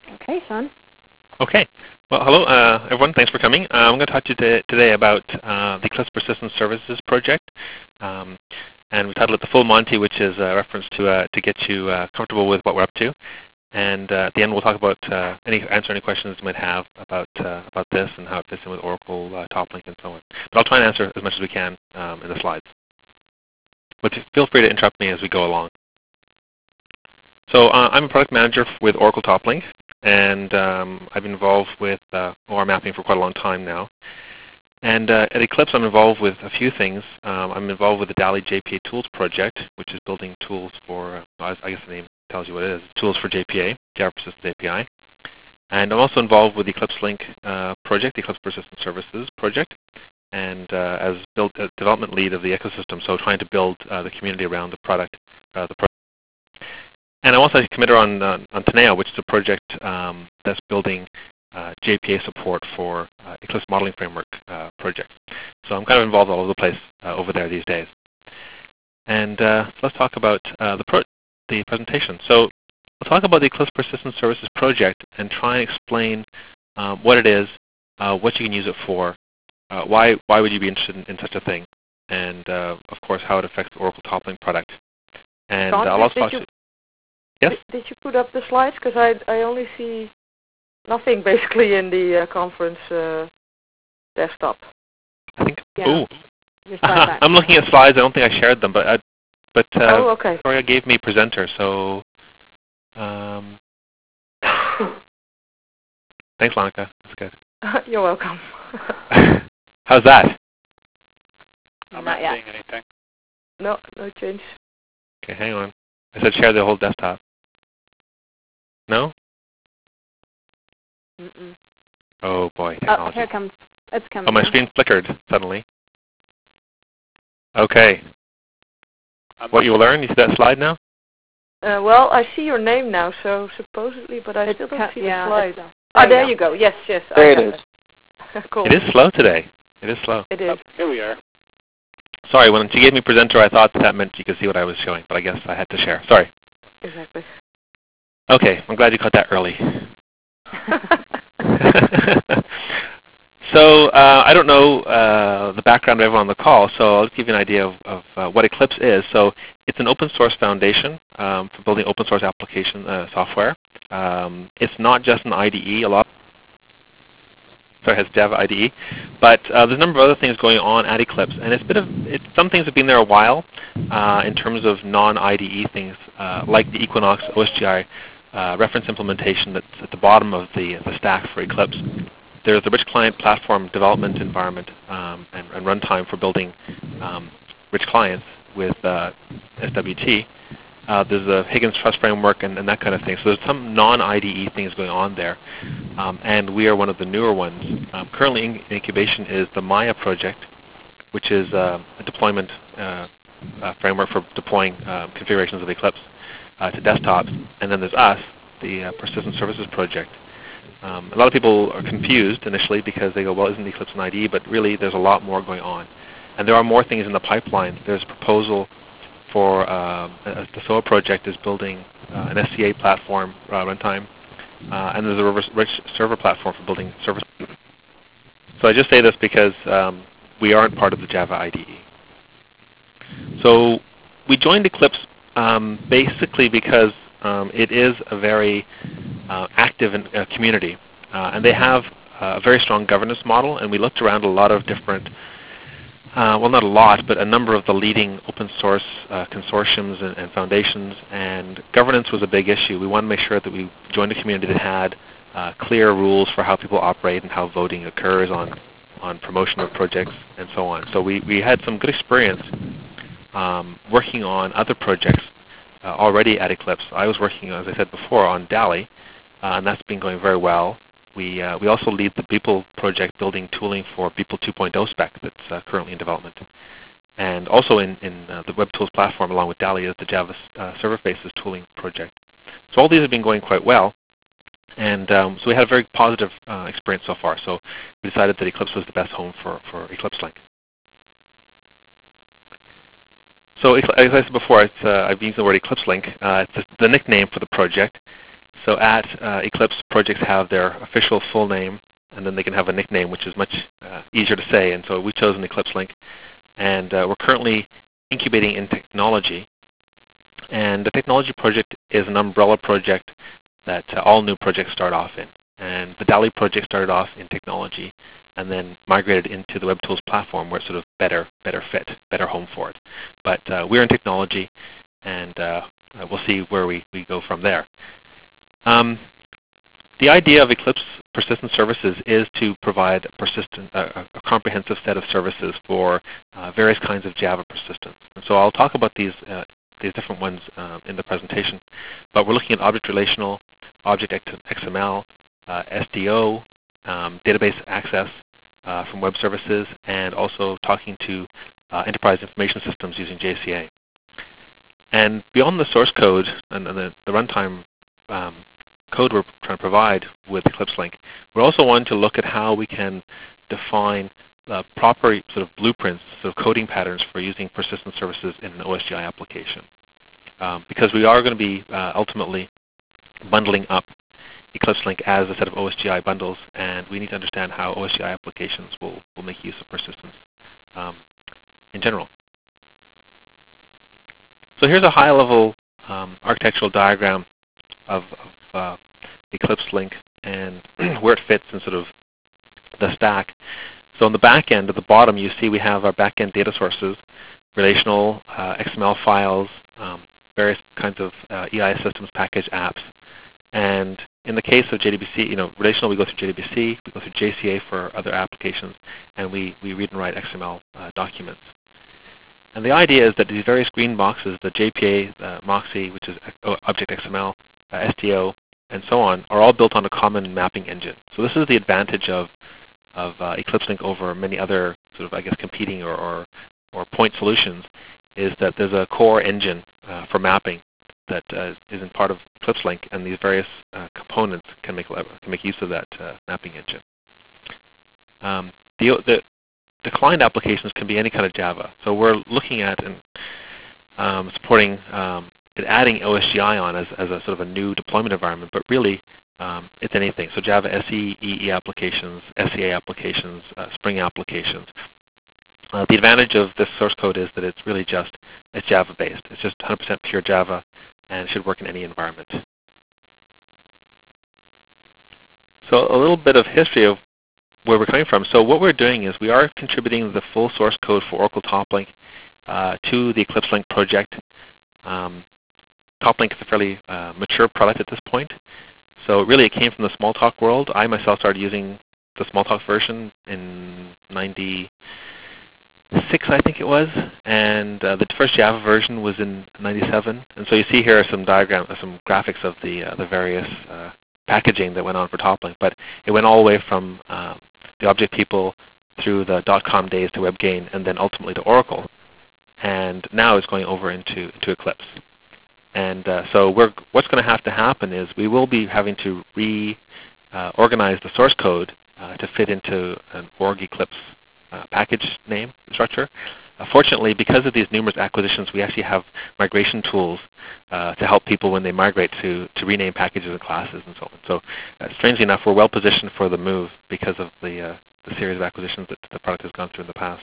Okay, Sean. Okay. Well, hello, everyone. Thanks for coming. I'm going to talk to you today about the Eclipse Persistent Services project. And we titled it The Full Monty, which is a reference to get you comfortable with what we're up to. And at the end, we'll talk about answer any questions you might have about this and how it fits in with Oracle, TopLink, and so on. But I'll try and answer as much as we can in the slides. But feel free to interrupt me as we go along. So I'm a product manager with Oracle TopLink, and I've been involved with OR mapping for quite a long time now. And at Eclipse, I'm involved with a few things. I'm involved with the DALI JPA Tools project, which is building tools for, I guess the name tells you what it is, tools for JPA, Java Persistent API. And I'm also involved with the Eclipse Link project, the Eclipse Persistent Services project, and as development lead of the ecosystem, so trying to build the community around the product. And I'm also a committer on Teneo, which is a project that's building JPA support for Eclipse Modeling Framework projects. So I'm kind of involved all over the place over there these days. And let's talk about the presentation. So we'll talk about the Eclipse Persistent Services project and try and explain what it is, what you can use it for, why would you be interested in such a thing, and of course how it affects the Oracle TopLink product. And Sean, I'll also talk to Yes? Did you put up the slides? Because I only see nothing basically in the conference desktop. I think. Yeah. Ooh. I'm looking at slides. I don't think I shared them, but oh, okay. Victoria gave me presenter, so thanks, Monica. That's good. You're welcome. How's that? I'm not seeing anything. No change. Okay, hang on. I said share the whole desktop. No? Mm-mm. Oh boy, Oh, technology. here it comes. It's coming. Oh, my screen flickered suddenly. Okay. What you will learn? You see that slide now? Well, I see your name now, so supposedly, but I still don't see the slide. There you go. Yes. There it is. Cool. It is slow today. It is slow. It is. Here we are. Sorry, when she gave me presenter, I thought that meant you could see what I was showing, but I guess I had to share. Sorry. Exactly. Okay, I'm glad you caught that early. So I don't know the background of everyone on the call, so I'll just give you an idea of what Eclipse is. So it's an open source foundation for building open source application software. It's not just an IDE. It has Java IDE, but there's a number of other things going on at Eclipse, and some things have been there a while in terms of non-IDE things, like the Equinox OSGI reference implementation that's at the bottom of the stack for Eclipse. There's the Rich Client Platform development environment and runtime for building rich clients with SWT. There's the Higgins Trust Framework and that kind of thing. So there's some non-IDE things going on there. And we are one of the newer ones. Currently in incubation is the Maya project, which is a deployment framework for deploying configurations of Eclipse to desktops. And then there's us, the Persistent Services project. A lot of people are confused initially because they go, well, isn't Eclipse an IDE? But really, there's a lot more going on. And there are more things in the pipeline. There's a proposal for the SOA project is building an SCA platform runtime. And there's a rich server platform for building server. So I just say this because we aren't part of the Java IDE. So we joined Eclipse basically because it is a very active community. And they have a very strong governance model. And we looked around a lot of different, well, not a lot, but a number of the leading open source consortiums and foundations, and governance was a big issue. We wanted to make sure that we joined a community that had clear rules for how people operate and how voting occurs on promotion of projects and so on. So we had some good experience working on other projects already at Eclipse. I was working, as I said before, on DALI, and that's been going very well. We also lead the Beeple project building tooling for Beeple 2.0 spec that's currently in development. And also in the Web Tools platform along with DALI is the Java Server Faces tooling project. So all these have been going quite well. And so we had a very positive experience so far. So we decided that Eclipse was the best home for Eclipse Link. So as I said before, I've used the word Eclipse Link. It's the nickname for the project. So at Eclipse, projects have their official full name, and then they can have a nickname, which is much easier to say. And so we've chosen Eclipse Link, and we're currently incubating in technology. And the technology project is an umbrella project that all new projects start off in. And the DALI project started off in technology, and then migrated into the WebTools platform, where it's sort of better fit, better home for it. But we're in technology, and we'll see where we go from there. The idea of Eclipse Persistent Services is to provide a comprehensive set of services for various kinds of Java persistence. And so I'll talk about these different ones in the presentation. But we're looking at object relational, object XML, SDO, database access from web services, and also talking to enterprise information systems using JCA. And beyond the source code and the runtime code we're trying to provide with Eclipse Link, we're also wanting to look at how we can define proper sort of blueprints, sort of coding patterns for using persistent services in an OSGI application. Because we are going to be ultimately bundling up Eclipse Link as a set of OSGI bundles, and we need to understand how OSGI applications will make use of persistence in general. So here's a high-level architectural diagram of Eclipse Link and where it fits in sort of the stack. So on the back end, at the bottom, you see we have our back-end data sources, relational, XML files, various kinds of EIS systems package apps. And in the case of JDBC, relational, we go through JDBC, we go through JCA for other applications, and we read and write XML documents. And the idea is that these various green boxes, the JPA, Moxie, which is Object XML, SDO, and so on, are all built on a common mapping engine. So this is the advantage of Eclipse Link over many other sort of, I guess, competing or point solutions, is that there's a core engine for mapping that isn't part of Eclipse Link, and these various components can make use of that mapping engine. The client applications can be any kind of Java. So we're looking at and supporting adding OSGI on as a sort of a new deployment environment, but really it's anything. So Java SE, EE applications, SEA applications, Spring applications. The advantage of this source code is that it's Java-based. It's just 100% pure Java, and it should work in any environment. So a little bit of history of where we're coming from. So what we're doing is we are contributing the full source code for Oracle TopLink to the Eclipse Link project. TopLink is a fairly mature product at this point. So really it came from the Smalltalk world. I myself started using the Smalltalk version in 96, I think it was, and the first Java version was in 97. And so you see here some graphics of the various packaging that went on for TopLink. But it went all the way from the object people through the .com days to WebGain, and then ultimately to Oracle. And now it's going over into Eclipse. And so what's going to happen is we will be having to reorganize the source code to fit into an org Eclipse package name structure. Fortunately, because of these numerous acquisitions, we actually have migration tools to help people when they migrate to rename packages and classes and so on. So strangely enough, we're well positioned for the move because of the series of acquisitions that the product has gone through in the past.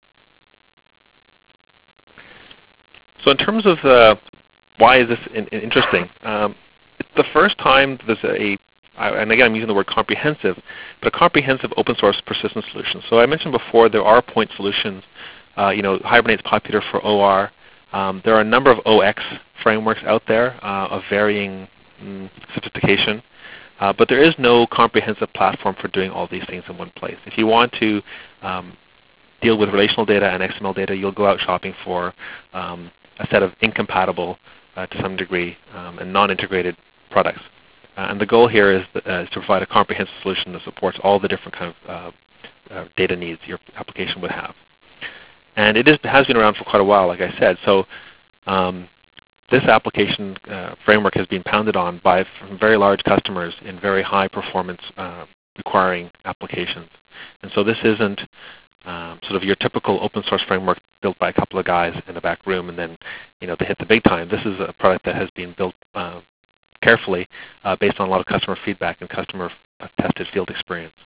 So in terms of why is this interesting, it's the first time there's and again I'm using the word comprehensive, but a comprehensive open source persistent solution. So I mentioned before there are point solutions. Hibernate's popular for OR. There are a number of OX frameworks out there of varying sophistication, but there is no comprehensive platform for doing all these things in one place. If you want to deal with relational data and XML data, you'll go out shopping for a set of incompatible, to some degree, and non-integrated products. And the goal here is to provide a comprehensive solution that supports all the different kind of data needs your application would have. And it has been around for quite a while, like I said. So this application framework has been pounded on by very large customers in very high performance requiring applications. And so this isn't sort of your typical open source framework built by a couple of guys in the back room and then they hit the big time. This is a product that has been built carefully based on a lot of customer feedback and customer tested field experience.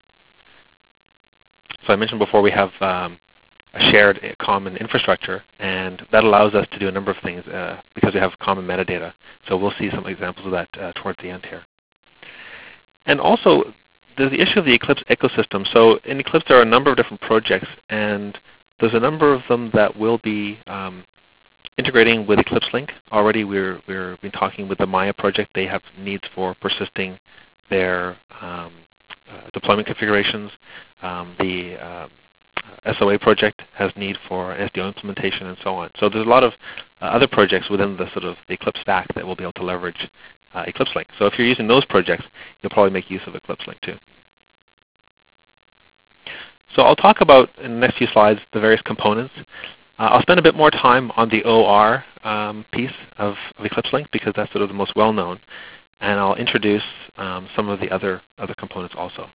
So I mentioned before we have a shared common infrastructure, and that allows us to do a number of things because we have common metadata. So we'll see some examples of that towards the end here. And also, there's the issue of the Eclipse ecosystem. So in Eclipse, there are a number of different projects, and there's a number of them that will be integrating with Eclipse Link. Already we've been talking with the Maya project. They have needs for persisting their deployment configurations. The SOA project has need for SDO implementation and so on. So there's a lot of other projects within the sort of the Eclipse stack that will be able to leverage Eclipse Link. So if you're using those projects, you'll probably make use of Eclipse Link too. So I'll talk about in the next few slides the various components. I'll spend a bit more time on the OR piece of Eclipse Link because that's sort of the most well-known, and I'll introduce some of the other components also.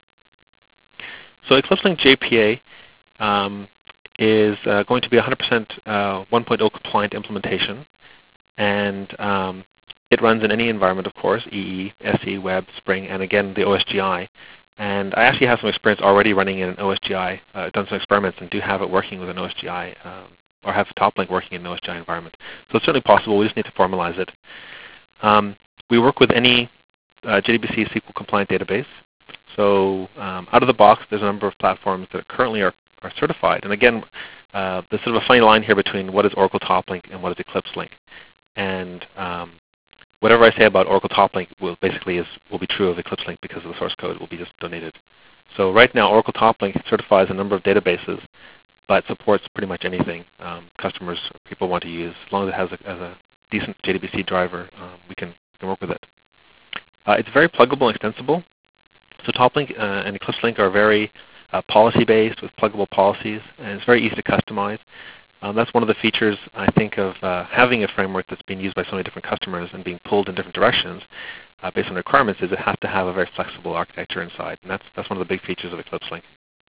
So Eclipse Link JPA is going to be 100% 1.0 compliant implementation, and it runs in any environment, of course, EE, SE, Web, Spring, and again the OSGI. And I actually have some experience already running in an OSGI. I've done some experiments and do have it working with an OSGI, or have TopLink working in an OSGI environment. So it's certainly possible. We just need to formalize it. We work with any JDBC SQL compliant database. So out of the box, there's a number of platforms that currently are certified. And again, there's sort of a funny line here between what is Oracle TopLink and what is Eclipse Link. And whatever I say about Oracle TopLink will be true of Eclipse Link because of the source code will be just donated. So right now, Oracle TopLink certifies a number of databases, but supports pretty much anything people want to use. As long as it has a decent JDBC driver, we can work with it. It's very pluggable and extensible. So TopLink and Eclipse Link are very policy-based with pluggable policies, and it's very easy to customize. That's one of the features, I think, of having a framework that's being used by so many different customers and being pulled in different directions based on requirements, is it has to have a very flexible architecture inside, and that's one of the big features of Eclipse Link.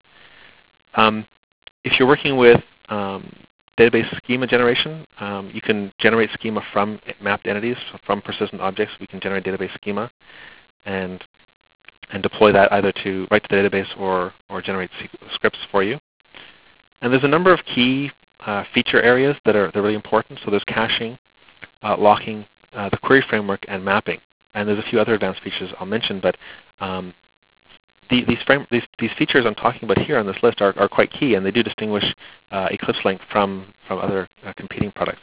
If you're working with database schema generation, you can generate schema from mapped entities, from persistent objects. We can generate database schema and deploy that either to write to the database or generate scripts for you. And there's a number of key feature areas that are really important. So there's caching, locking, the query framework, and mapping. And there's a few other advanced features I'll mention, but these features I'm talking about here on this list are quite key, and they do distinguish Eclipse Link from other competing products.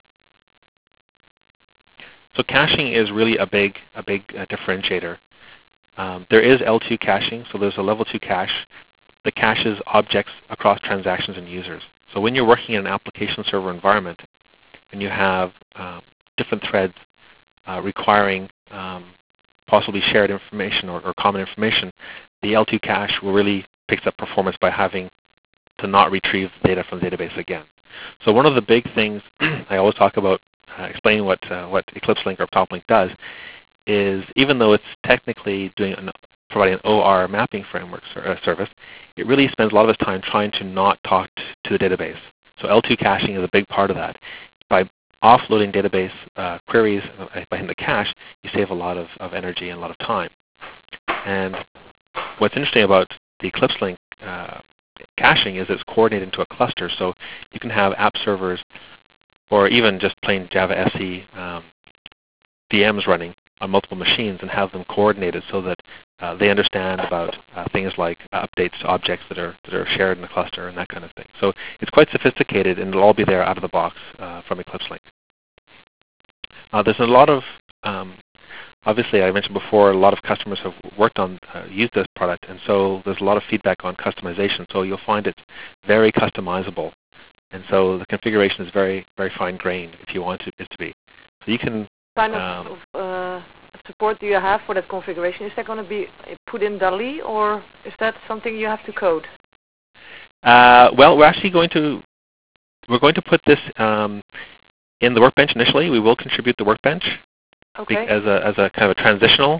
So caching is really a big differentiator. There is L2 caching, so there's a level 2 cache that caches objects across transactions and users. So when you're working in an application server environment and you have different threads requiring possibly shared information or common information, the L2 cache will really pick up performance by having to not retrieve data from the database again. So one of the big things I always talk about explaining what Eclipse Link or TopLink does is, even though it's technically providing an OR mapping framework service, it really spends a lot of its time trying to not talk to the database. So L2 caching is a big part of that. By offloading database queries in the cache, you save a lot of energy and a lot of time. And what's interesting about the Eclipse Link caching is it's coordinated into a cluster. So you can have app servers or even just plain Java SE VMs running on multiple machines and have them coordinated so that they understand about things like updates to objects that are shared in the cluster and that kind of thing. So it's quite sophisticated, and it'll all be there out of the box from Eclipse Link. There's a lot of, obviously I mentioned before, a lot of customers have worked on, used this product, and so there's a lot of feedback on customization. So you'll find it's very customizable. And so the configuration is very, very fine-grained if you want it to be. So you can kind of support do you have for that configuration? Is that going to be put in DALI, or is that something you have to code? Well, we're actually going to put this in the workbench initially. We will contribute the workbench as a kind of a transitional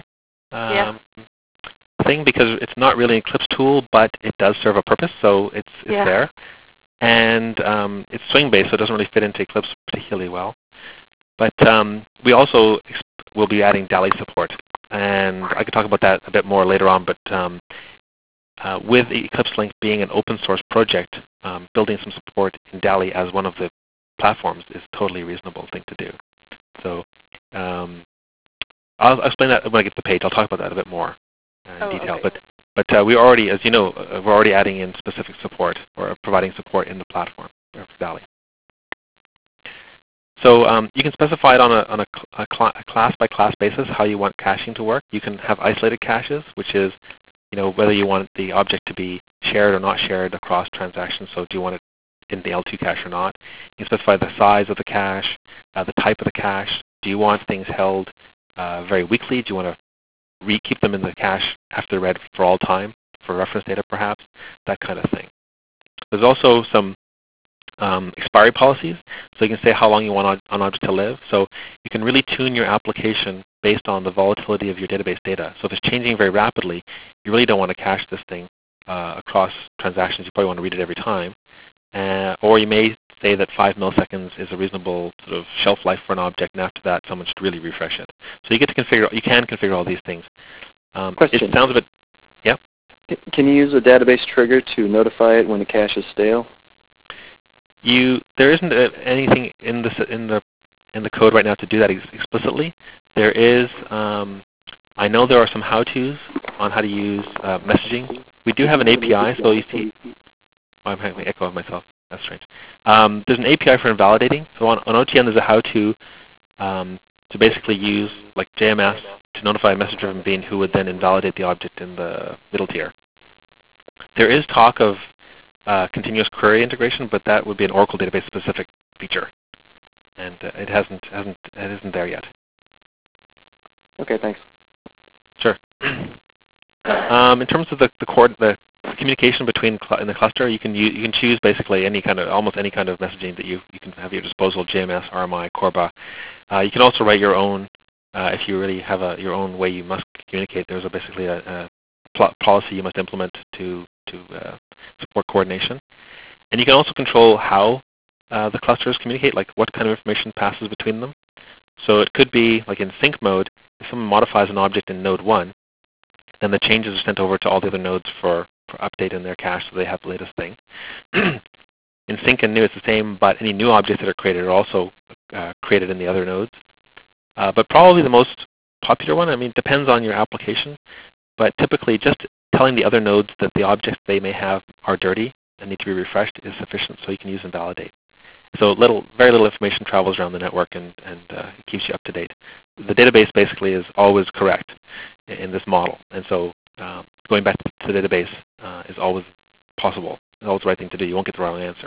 thing, because it's not really an Eclipse tool, but it does serve a purpose, so it's there. And it's swing-based, so it doesn't really fit into Eclipse particularly well. But we also we'll be adding DALI support. And I could talk about that a bit more later on, but with Eclipse Link being an open source project, building some support in DALI as one of the platforms is a totally reasonable thing to do. So I'll explain that when I get to the page. I'll talk about that a bit more in detail. Okay. But we already, as you know, we're already adding in specific support or providing support in the platform for DALI. So you can specify it on a class-by-class basis how you want caching to work. You can have isolated caches, which is whether you want the object to be shared or not shared across transactions. So do you want it in the L2 cache or not? You can specify the size of the cache, the type of the cache. Do you want things held very weakly? Do you want to keep them in the cache after they're read for all time, for reference data perhaps? That kind of thing. There's also some expiry policies, so you can say how long you want an object to live. So you can really tune your application based on the volatility of your database data. So if it's changing very rapidly, you really don't want to cache this thing across transactions. You probably want to read it every time. Or you may say that 5 milliseconds is a reasonable sort of shelf life for an object, and after that, someone should really refresh it. So you get to configure. You can configure all these things. Question. It sounds a bit. Yeah. Can you use a database trigger to notify it when the cache is stale? There isn't anything in the code right now to do that explicitly. There is. I know there are some how-tos on how to use messaging. We do have an API, so you see. I'm having an echo of myself. That's strange. There's an API for invalidating. So on OTN, there's a how-to to basically use like JMS to notify a message-driven bean who would then invalidate the object in the middle tier. There is talk of continuous query integration, but that would be an Oracle database specific feature, and it isn't there yet. Okay, thanks. Sure. In terms of the communication between in the cluster, you can choose basically almost any kind of messaging that you can have at your disposal: JMS, RMI, Corba. You can also write your own if you really have your own way you must communicate. There's basically a policy you must implement to support coordination. And you can also control how the clusters communicate, like what kind of information passes between them. So it could be, like in sync mode, if someone modifies an object in node 1, then the changes are sent over to all the other nodes for update in their cache so they have the latest thing. In sync and new, it's the same, but any new objects that are created are also created in the other nodes. But probably the most popular one, it depends on your application, but typically just telling the other nodes that the objects they may have are dirty and need to be refreshed is sufficient, so you can use and validate. So very little information travels around the network, and it keeps you up to date. The database basically is always correct in this model, and so going back to the database is always possible. It's always the right thing to do. You won't get the wrong answer.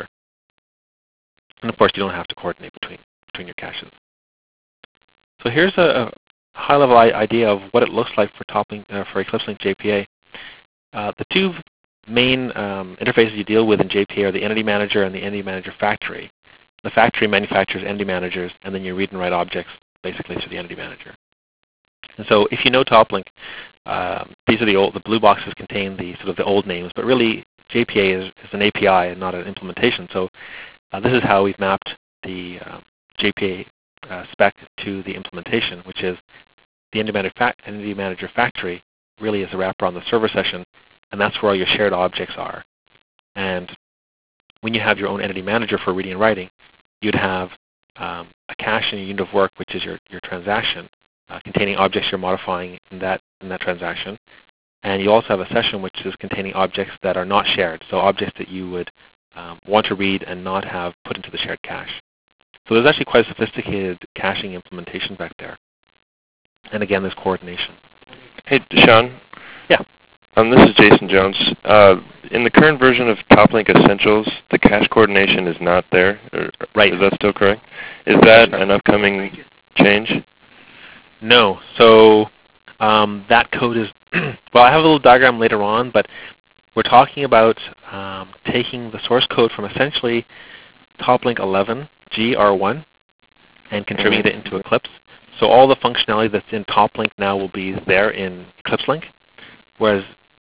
And of course, you don't have to coordinate between your caches. So here's a high-level idea of what it looks like for Eclipse Link JPA. The two main interfaces you deal with in JPA are the Entity Manager and the Entity Manager Factory. The factory manufactures entity managers, and then you read and write objects basically through the Entity Manager. And so if you know TopLink, these are the blue boxes contain the old names, but really JPA is an API and not an implementation. So this is how we've mapped the JPA spec to the implementation, which is the Entity Manager Factory really is a wrapper on the server session, and that's where all your shared objects are. And when you have your own entity manager for reading and writing, you'd have a cache in your unit of work, which is your transaction, containing objects you're modifying in that transaction. And you also have a session which is containing objects that are not shared, so objects that you would want to read and not have put into the shared cache. So there's actually quite a sophisticated caching implementation back there. And again, there's coordination. Hey, Sean. Yeah. This is Jason Jones. In the current version of TopLink Essentials, the cache coordination is not there. Right. Is that still correct? Is that an upcoming change? No. So that code is, well, I have a little diagram later on, but we're talking about taking the source code from essentially TopLink 11, GR1, and contributing it into Eclipse. So all the functionality that's in TopLink now will be there in Eclipse Link, whereas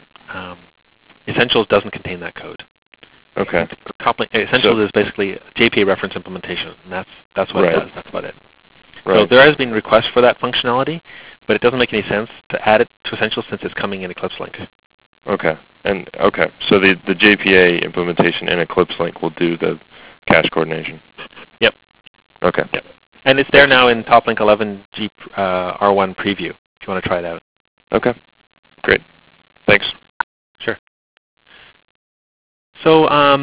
Essentials doesn't contain that code. Okay. Essentials is basically JPA reference implementation, and that's what it does. That's about it. Right. So there has been requests for that functionality, but it doesn't make any sense to add it to Essentials since it's coming in Eclipse Link. Okay. So the JPA implementation in Eclipse Link will do the cache coordination. Yep. Okay. Yep. And it's there now in TopLink 11 R1 preview if you want to try it out. Okay. Great. Thanks. Sure. So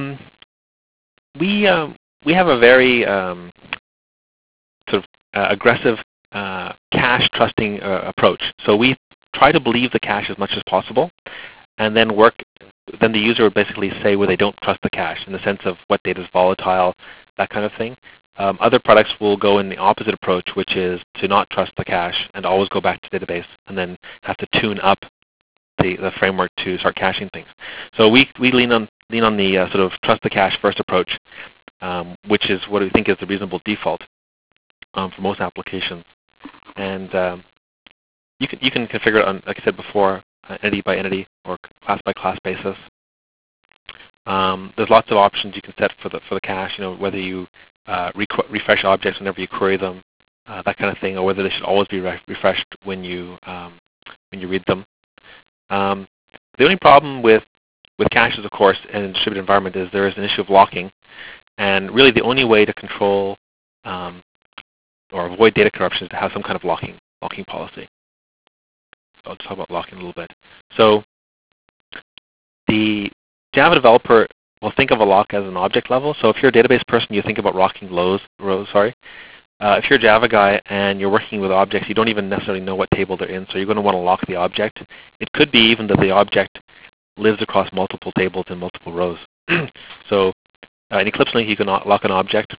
we have a very sort of aggressive cache trusting approach. So we try to believe the cache as much as possible, and then then the user would basically say where they don't trust the cache in the sense of what data is volatile, that kind of thing. Other products will go in the opposite approach, which is to not trust the cache and always go back to database and then have to tune up the framework to start caching things. So we lean on the sort of trust the cache first approach, which is what we think is the reasonable default for most applications. And you can configure it on, like I said before, entity by entity or class by class basis. There's lots of options you can set for the cache. Whether you refresh objects whenever you query them, that kind of thing, or whether they should always be refreshed when you read them. The only problem with caches, of course, in a distributed environment is there is an issue of locking, and really the only way to control or avoid data corruption is to have some kind of locking policy. So I'll talk about locking a little bit. So the Java developer will think of a lock as an object level. So if you're a database person, you think about locking rows. If you're a Java guy and you're working with objects, you don't even necessarily know what table they're in, so you're going to want to lock the object. It could be even that the object lives across multiple tables and multiple rows. So in Eclipse Link, you can lock an object.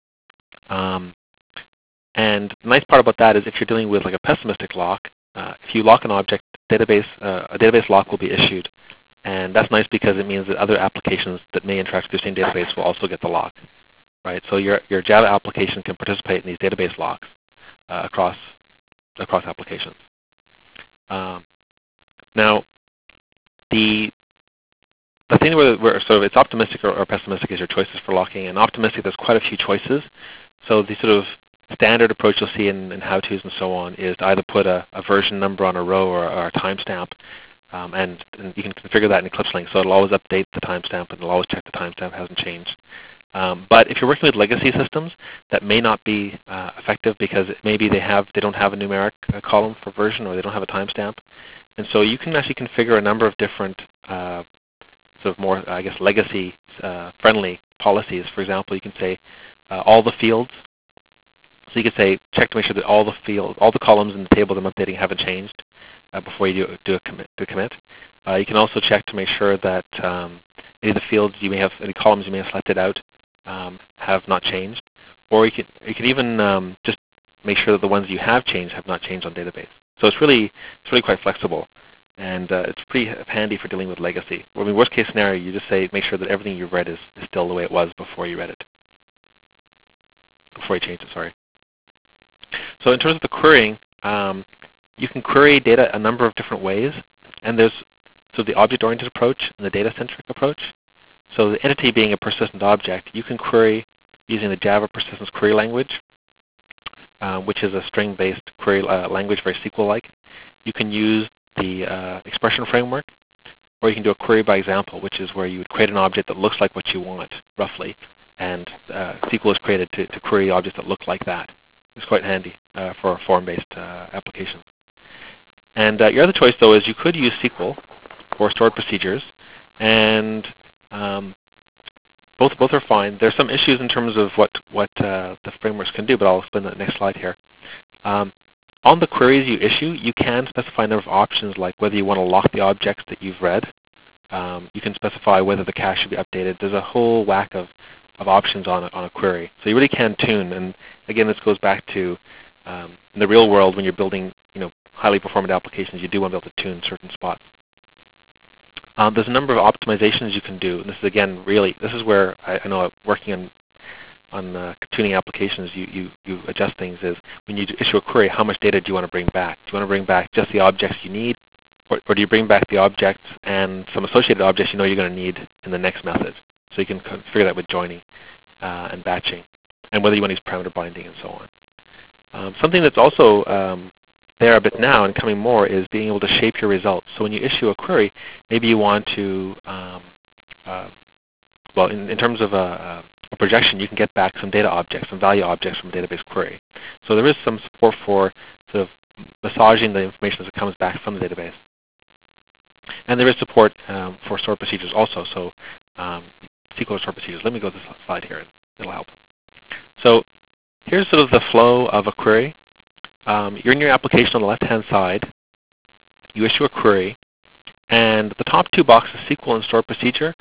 And the nice part about that is if you're dealing with like a pessimistic lock, if you lock an object, a database lock will be issued. And that's nice because it means that other applications that may interact with your same database will also get the lock. Right, so your Java application can participate in these database locks across applications. Now, the thing where sort of it's optimistic or pessimistic is your choices for locking. And optimistic, there's quite a few choices. So the sort of standard approach you'll see in how-tos and so on is to either put a version number on a row or a timestamp. And you can configure that in Eclipse Link, so it'll always update the timestamp and it'll always check the timestamp hasn't changed. But if you're working with legacy systems, that may not be effective because maybe they don't have a numeric column for version or they don't have a timestamp. And so you can actually configure a number of different sort of more, I guess, legacy friendly policies. For example, you can say all the fields. So you could say check to make sure that all the columns in the table that I'm updating haven't changed before you do a commit. You can also check to make sure that any of the fields any columns you may have selected out have not changed, or you can even just make sure that the ones you have changed have not changed on database. So it's really quite flexible, and it's pretty handy for dealing with legacy. I mean, worst case scenario, you just say make sure that everything you've read is still the way it was before you read it, before you changed it. Sorry. So in terms of the querying, you can query data a number of different ways, and there's the object-oriented approach and the data-centric approach. So the entity being a persistent object, you can query using the Java persistence query language, which is a string-based query language, very SQL-like. You can use the expression framework, or you can do a query by example, which is where you would create an object that looks like what you want, roughly, and SQL is created to query objects that look like that. It's quite handy for form-based applications. And your other choice, though, is you could use SQL for stored procedures, and both are fine. There's some issues in terms of what the frameworks can do, but I'll explain that next slide here. On the queries you issue, you can specify a number of options, like whether you want to lock the objects that you've read. You can specify whether the cache should be updated. There's a whole whack of options on a query. So you really can tune. And again, this goes back to in the real world, when you're building highly performant applications, you do want to be able to tune certain spots. There's a number of optimizations you can do. And this is, again, this is where I know working on tuning applications, you adjust things. Is when you issue a query, how much data do you want to bring back? Do you want to bring back just the objects you need, or do you bring back the objects and some associated objects you know you're going to need in the next method? So you can configure that with joining and batching, and whether you want to use parameter binding and so on. Something that's also there a bit now and coming more is being able to shape your results. So when you issue a query, maybe you want to, well, in terms of a projection, you can get back some data objects, some value objects from a database query. So there is some support for sort of massaging the information as it comes back from the database. And there is support for stored procedures also. So SQL stored procedures. Let me go to this slide here. It'll help. So here's sort of the flow of a query. You're in your application on the left-hand side. You issue a query. And the top two boxes, SQL and stored procedure.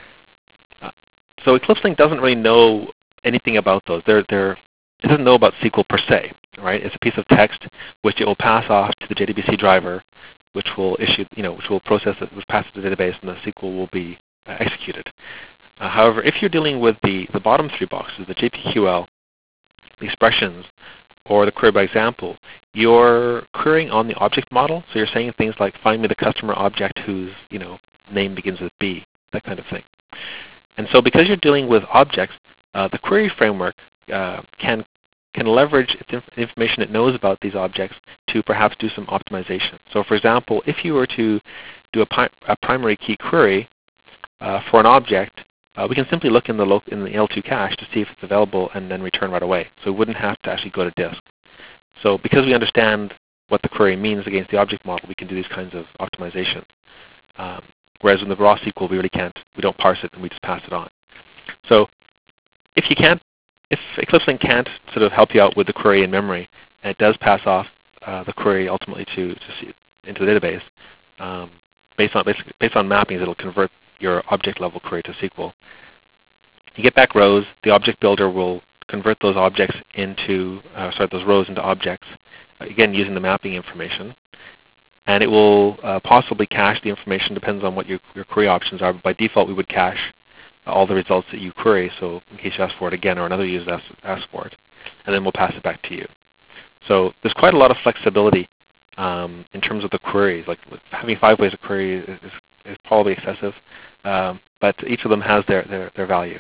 So Eclipse Link doesn't really know anything about those. It doesn't know about SQL per se, right? It's a piece of text which it will pass off to the JDBC driver, which will issue, which will process it, which passes to the database, and the SQL will be executed. However, if you're dealing with the bottom three boxes, the JPQL, the expressions, or the query by example, you're querying on the object model. So you're saying things like, find me the customer object whose name begins with B, that kind of thing. And so because you're dealing with objects, the query framework can leverage its information it knows about these objects to perhaps do some optimization. So for example, if you were to do a primary key query for an object, we can simply look in the L2 cache to see if it's available and then return right away. So we wouldn't have to actually go to disk. So because we understand what the query means against the object model, we can do these kinds of optimizations. Whereas in the raw SQL, we really can't. We don't parse it and we just pass it on. So if Eclipse Link can't sort of help you out with the query in memory, and it does pass off the query ultimately into the database, based on mappings, it'll convert your object level query to SQL. You get back rows. The object builder will convert those objects into those rows into objects, again using the mapping information. And it will possibly cache the information, depends on what your query options are. But by default, we would cache all the results that you query, so in case you ask for it again or another user asks for it. And then we'll pass it back to you. So there's quite a lot of flexibility in terms of the queries. Like having 5 ways of query is probably excessive, but each of them has their value.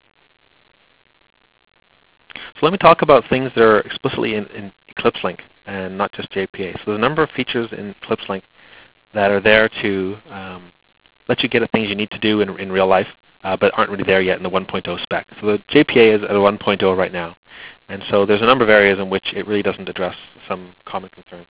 So let me talk about things that are explicitly in Eclipse Link and not just JPA. So there's a number of features in Eclipse Link that are there to let you get at things you need to do in real life, but aren't really there yet in the 1.0 spec. So the JPA is at a 1.0 right now. And so there's a number of areas in which it really doesn't address some common concerns.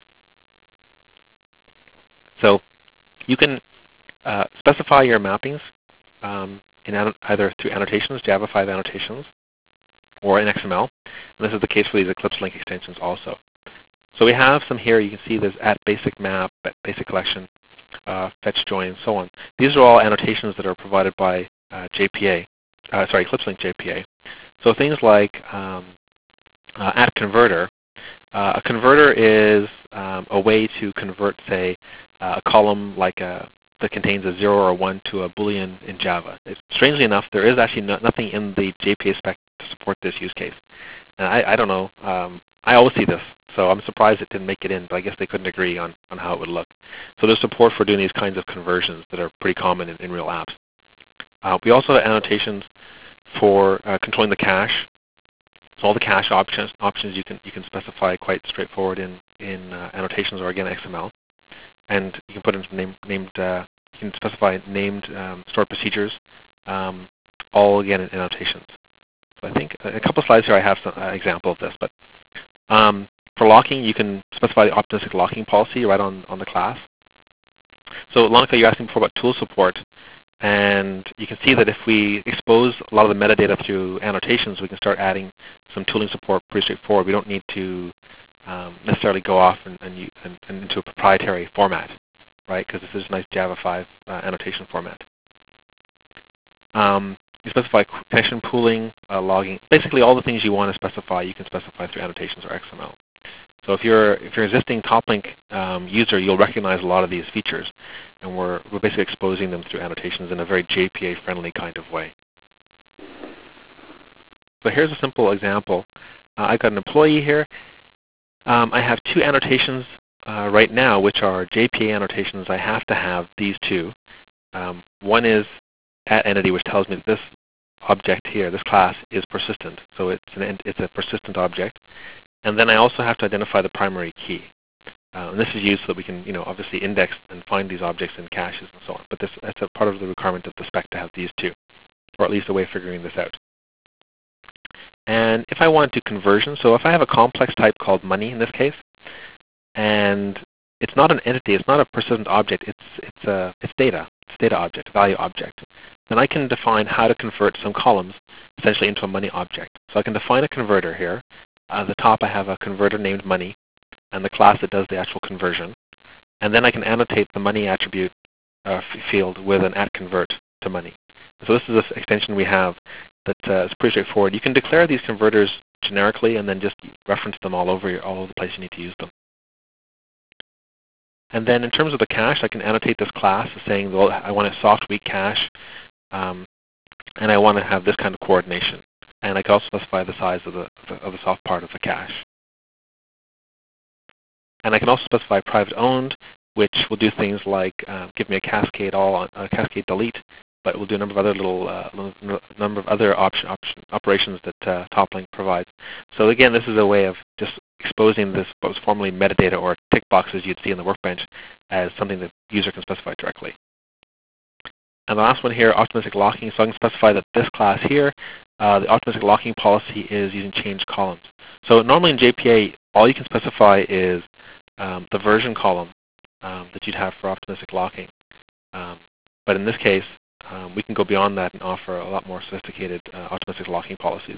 So you can specify your mappings either through annotations, Java 5 annotations, or in XML. And this is the case for these Eclipse Link extensions also. So we have some here. You can see there's @basic map, @basic collection, fetch join, and so on. These are all annotations that are provided by Eclipse Link JPA. So things like @converter. A converter is a way to convert, say, a column like that contains a 0 or a 1 to a Boolean in Java. Strangely enough, there is actually nothing in the JPA spec to support this use case. And I don't know. I always see this, so I'm surprised it didn't make it in, but I guess they couldn't agree on how it would look. So there's support for doing these kinds of conversions that are pretty common in real apps. We also have annotations for controlling the cache. So all the cache options you can specify quite straightforward in annotations or again XML, and you can put in you can specify named stored procedures, all again in annotations. So I think a couple of slides here I have some example of this, but for locking you can specify the optimistic locking policy right on the class. So Launica, you asked me before about tool support. And you can see that if we expose a lot of the metadata through annotations, we can start adding some tooling support pretty straightforward. We don't need to necessarily go off and into a proprietary format, right? Because this is a nice Java 5 annotation format. You specify connection pooling, logging. Basically, all the things you want to specify, you can specify through annotations or XML. So if you're an existing TopLink user, you'll recognize a lot of these features, and we're basically exposing them through annotations in a very JPA-friendly kind of way. So here's a simple example. I've got an employee here. I have 2 annotations right now, which are JPA annotations. I have to have these 2. One is @entity, which tells me that this object here, this class, is persistent. So it's a persistent object. And then I also have to identify the primary key. And this is used so that we can, obviously index and find these objects in caches and so on. But that's a part of the requirement of the spec to have these two, or at least a way of figuring this out. And if I want to do conversion, so if I have a complex type called money in this case, and it's not an entity, it's not a persistent object, it's data. It's data object, value object. Then I can define how to convert some columns essentially into a money object. So I can define a converter here. At the top I have a converter named money, and the class that does the actual conversion. And then I can annotate the money attribute field with an @convert to money. So this is an extension we have that is pretty straightforward. You can declare these converters generically and then just reference them all over the place you need to use them. And then in terms of the cache, I can annotate this class as saying, well, I want a soft weak cache, and I want to have this kind of coordination. And I can also specify the size of the soft part of the cache. And I can also specify private owned, which will do things like give me a cascade cascade delete, but it will do a number of other operations that TopLink provides. So again, this is a way of just exposing this what was formerly metadata or tick boxes you'd see in the workbench as something that the user can specify directly. And the last one here, optimistic locking. So I can specify that this class here, the optimistic locking policy is using change columns. So normally in JPA, all you can specify is the version column that you'd have for optimistic locking. But in this case, we can go beyond that and offer a lot more sophisticated optimistic locking policies.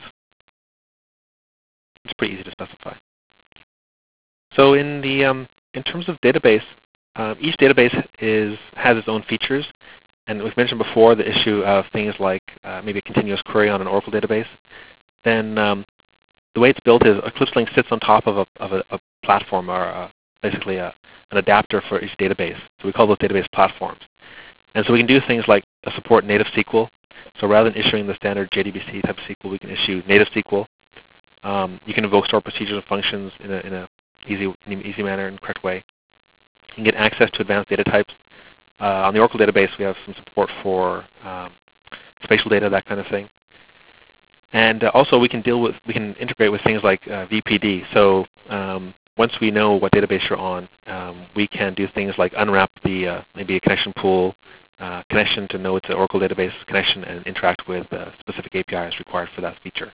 It's pretty easy to specify. So in terms of database, each database has its own features. And we've mentioned before the issue of things like maybe a continuous query on an Oracle database. Then the way it's built is Eclipse Link sits on top of a platform, or basically an adapter for each database. So we call those database platforms. And so we can do things like support native SQL. So rather than issuing the standard JDBC type of SQL, we can issue native SQL. You can invoke store procedures and functions in an easy manner and correct way. You can get access to advanced data types. On the Oracle database, we have some support for spatial data, that kind of thing. And also we can integrate with things like VPD. So once we know what database you're on, we can do things like unwrap maybe a connection pool, connection to know it's an Oracle database connection, and interact with specific APIs required for that feature.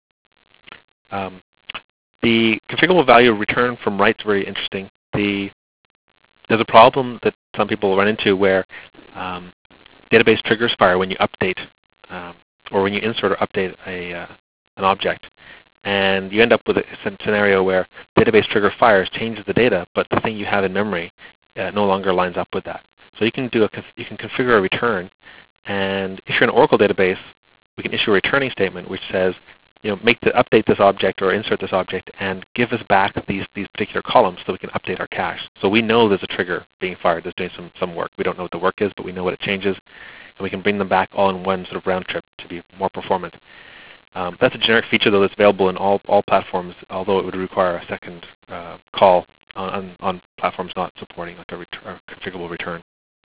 The configurable value return from write is very interesting. There's a problem that some people run into where database triggers fire when you update or when you insert or update an object. And you end up with a scenario where database trigger fires, changes the data, but the thing you have in memory no longer lines up with that. So you can configure a return, and if you're an Oracle database, we can issue a returning statement which says, update this object or insert this object and give us back these particular columns so we can update our cache. So we know there's a trigger being fired that's doing some work. We don't know what the work is, but we know what it changes, and we can bring them back all in one sort of round trip to be more performant. That's a generic feature, though, that's available in all platforms, although it would require a second call on platforms not supporting like a configurable return.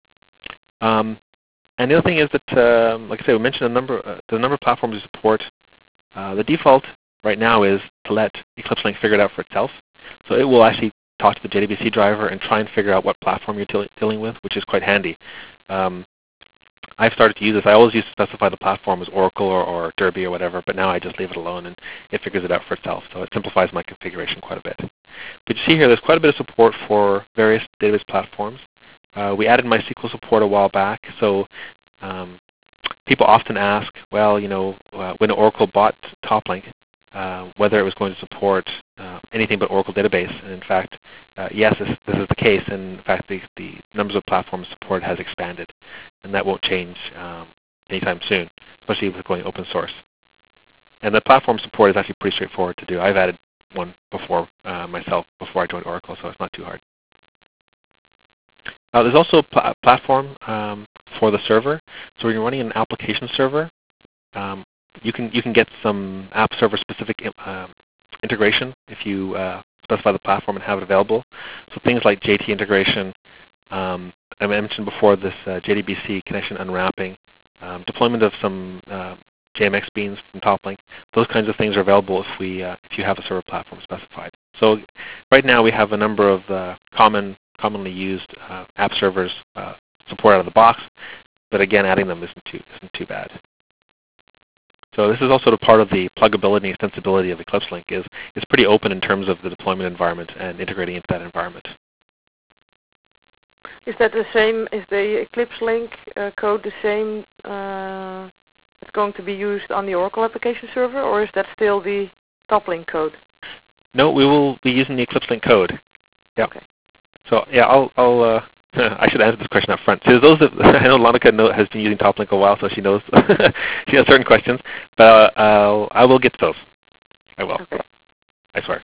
And the other thing is that, like I said, we mentioned the number of platforms we support. The default right now is to let Eclipse Link figure it out for itself. So it will actually talk to the JDBC driver and try and figure out what platform you're dealing with, which is quite handy. I've started to use this. I always used to specify the platform as Oracle or Derby or whatever, but now I just leave it alone and it figures it out for itself. So it simplifies my configuration quite a bit. But you see here, there's quite a bit of support for various database platforms. We added MySQL support a while back. So people often ask, well, when Oracle bought TopLink, whether it was going to support anything but Oracle database. And in fact, yes, this is the case. And in fact, the numbers of platforms support has expanded, and that won't change anytime soon, especially with going open source. And the platform support is actually pretty straightforward to do. I've added one before myself before I joined Oracle, so it's not too hard. There's also a platform for the server. So when you're running an application server, you can get some app server specific integration if you specify the platform and have it available. So things like JT integration, I mentioned before this JDBC connection unwrapping, deployment of some JMX beans from TopLink. Those kinds of things are available if you have a server platform specified. So right now we have a number of commonly used app servers support out of the box, but again, adding them isn't too bad. So this is also a part of the pluggability and extensibility of Eclipse Link. It's pretty open in terms of the deployment environment and integrating into that environment. Is that the same? Is the Eclipse Link code the same? It's going to be used on the Oracle application server, or is that still the TopLink code? No, we will be using the Eclipse Link code. Yeah. Okay. So yeah, I'll I should answer this question up front. So those that I know, Launica has been using TopLink a while, so she knows she has certain questions. But I will get to those. I will. Okay. I swear.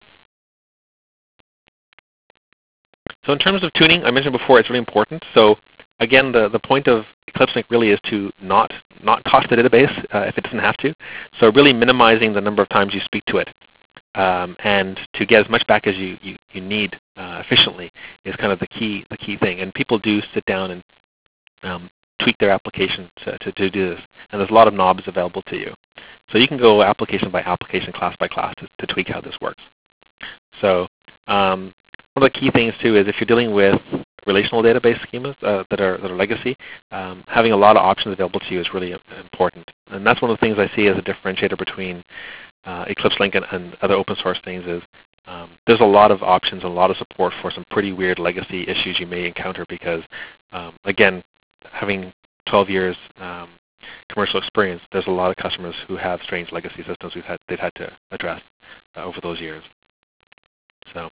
So in terms of tuning, I mentioned before, it's really important. So again, the point of Eclipse Link really is to not cost the database if it doesn't have to. So really minimizing the number of times you speak to it. And to get as much back as you need efficiently is kind of the key thing. And people do sit down and tweak their application to do this. And there's a lot of knobs available to you. So you can go application by application, class by class to tweak how this works. So one of the key things too is if you're dealing with relational database schemas that are legacy, having a lot of options available to you is really important. And that's one of the things I see as a differentiator between Eclipse Link and other open source things is there's a lot of options and a lot of support for some pretty weird legacy issues you may encounter because, again, having 12 years commercial experience, there's a lot of customers who have strange legacy systems they've had to address over those years. So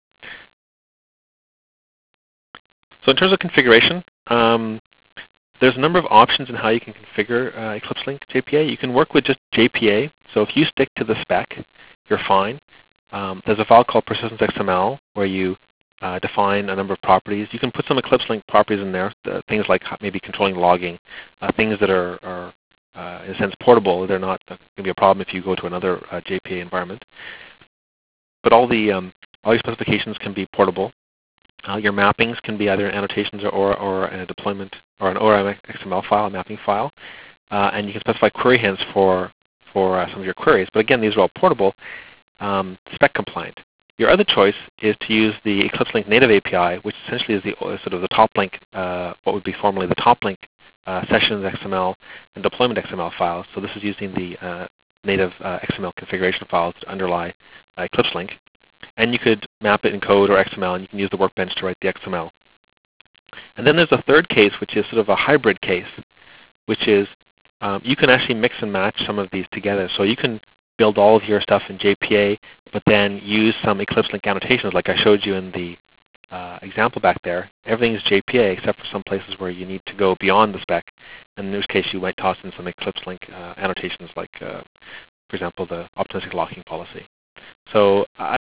in terms of configuration, there's a number of options in how you can configure Eclipse Link JPA. You can work with just JPA. So if you stick to the spec, you're fine. There's a file called persistence.xml where you define a number of properties. You can put some Eclipse Link properties in there, things like maybe controlling logging, things that are in a sense portable. They're not going to be a problem if you go to another JPA environment. But all your specifications can be portable. Your mappings can be either annotations or a deployment or an ORM XML file, a mapping file, and you can specify query hints for some of your queries. But again, these are all portable, spec compliant. Your other choice is to use the Eclipse Link native API, which essentially is the sort of the TopLink, what would be formerly the TopLink sessions XML and deployment XML files. So this is using the native XML configuration files that underlie Eclipse Link. And you could map it in code or XML, and you can use the workbench to write the XML. And then there's a third case, which is sort of a hybrid case, which is you can actually mix and match some of these together. So you can build all of your stuff in JPA, but then use some Eclipse Link annotations like I showed you in the example back there. Everything is JPA except for some places where you need to go beyond the spec. And in this case, you might toss in some Eclipse Link annotations like, for example, the optimistic locking policy. So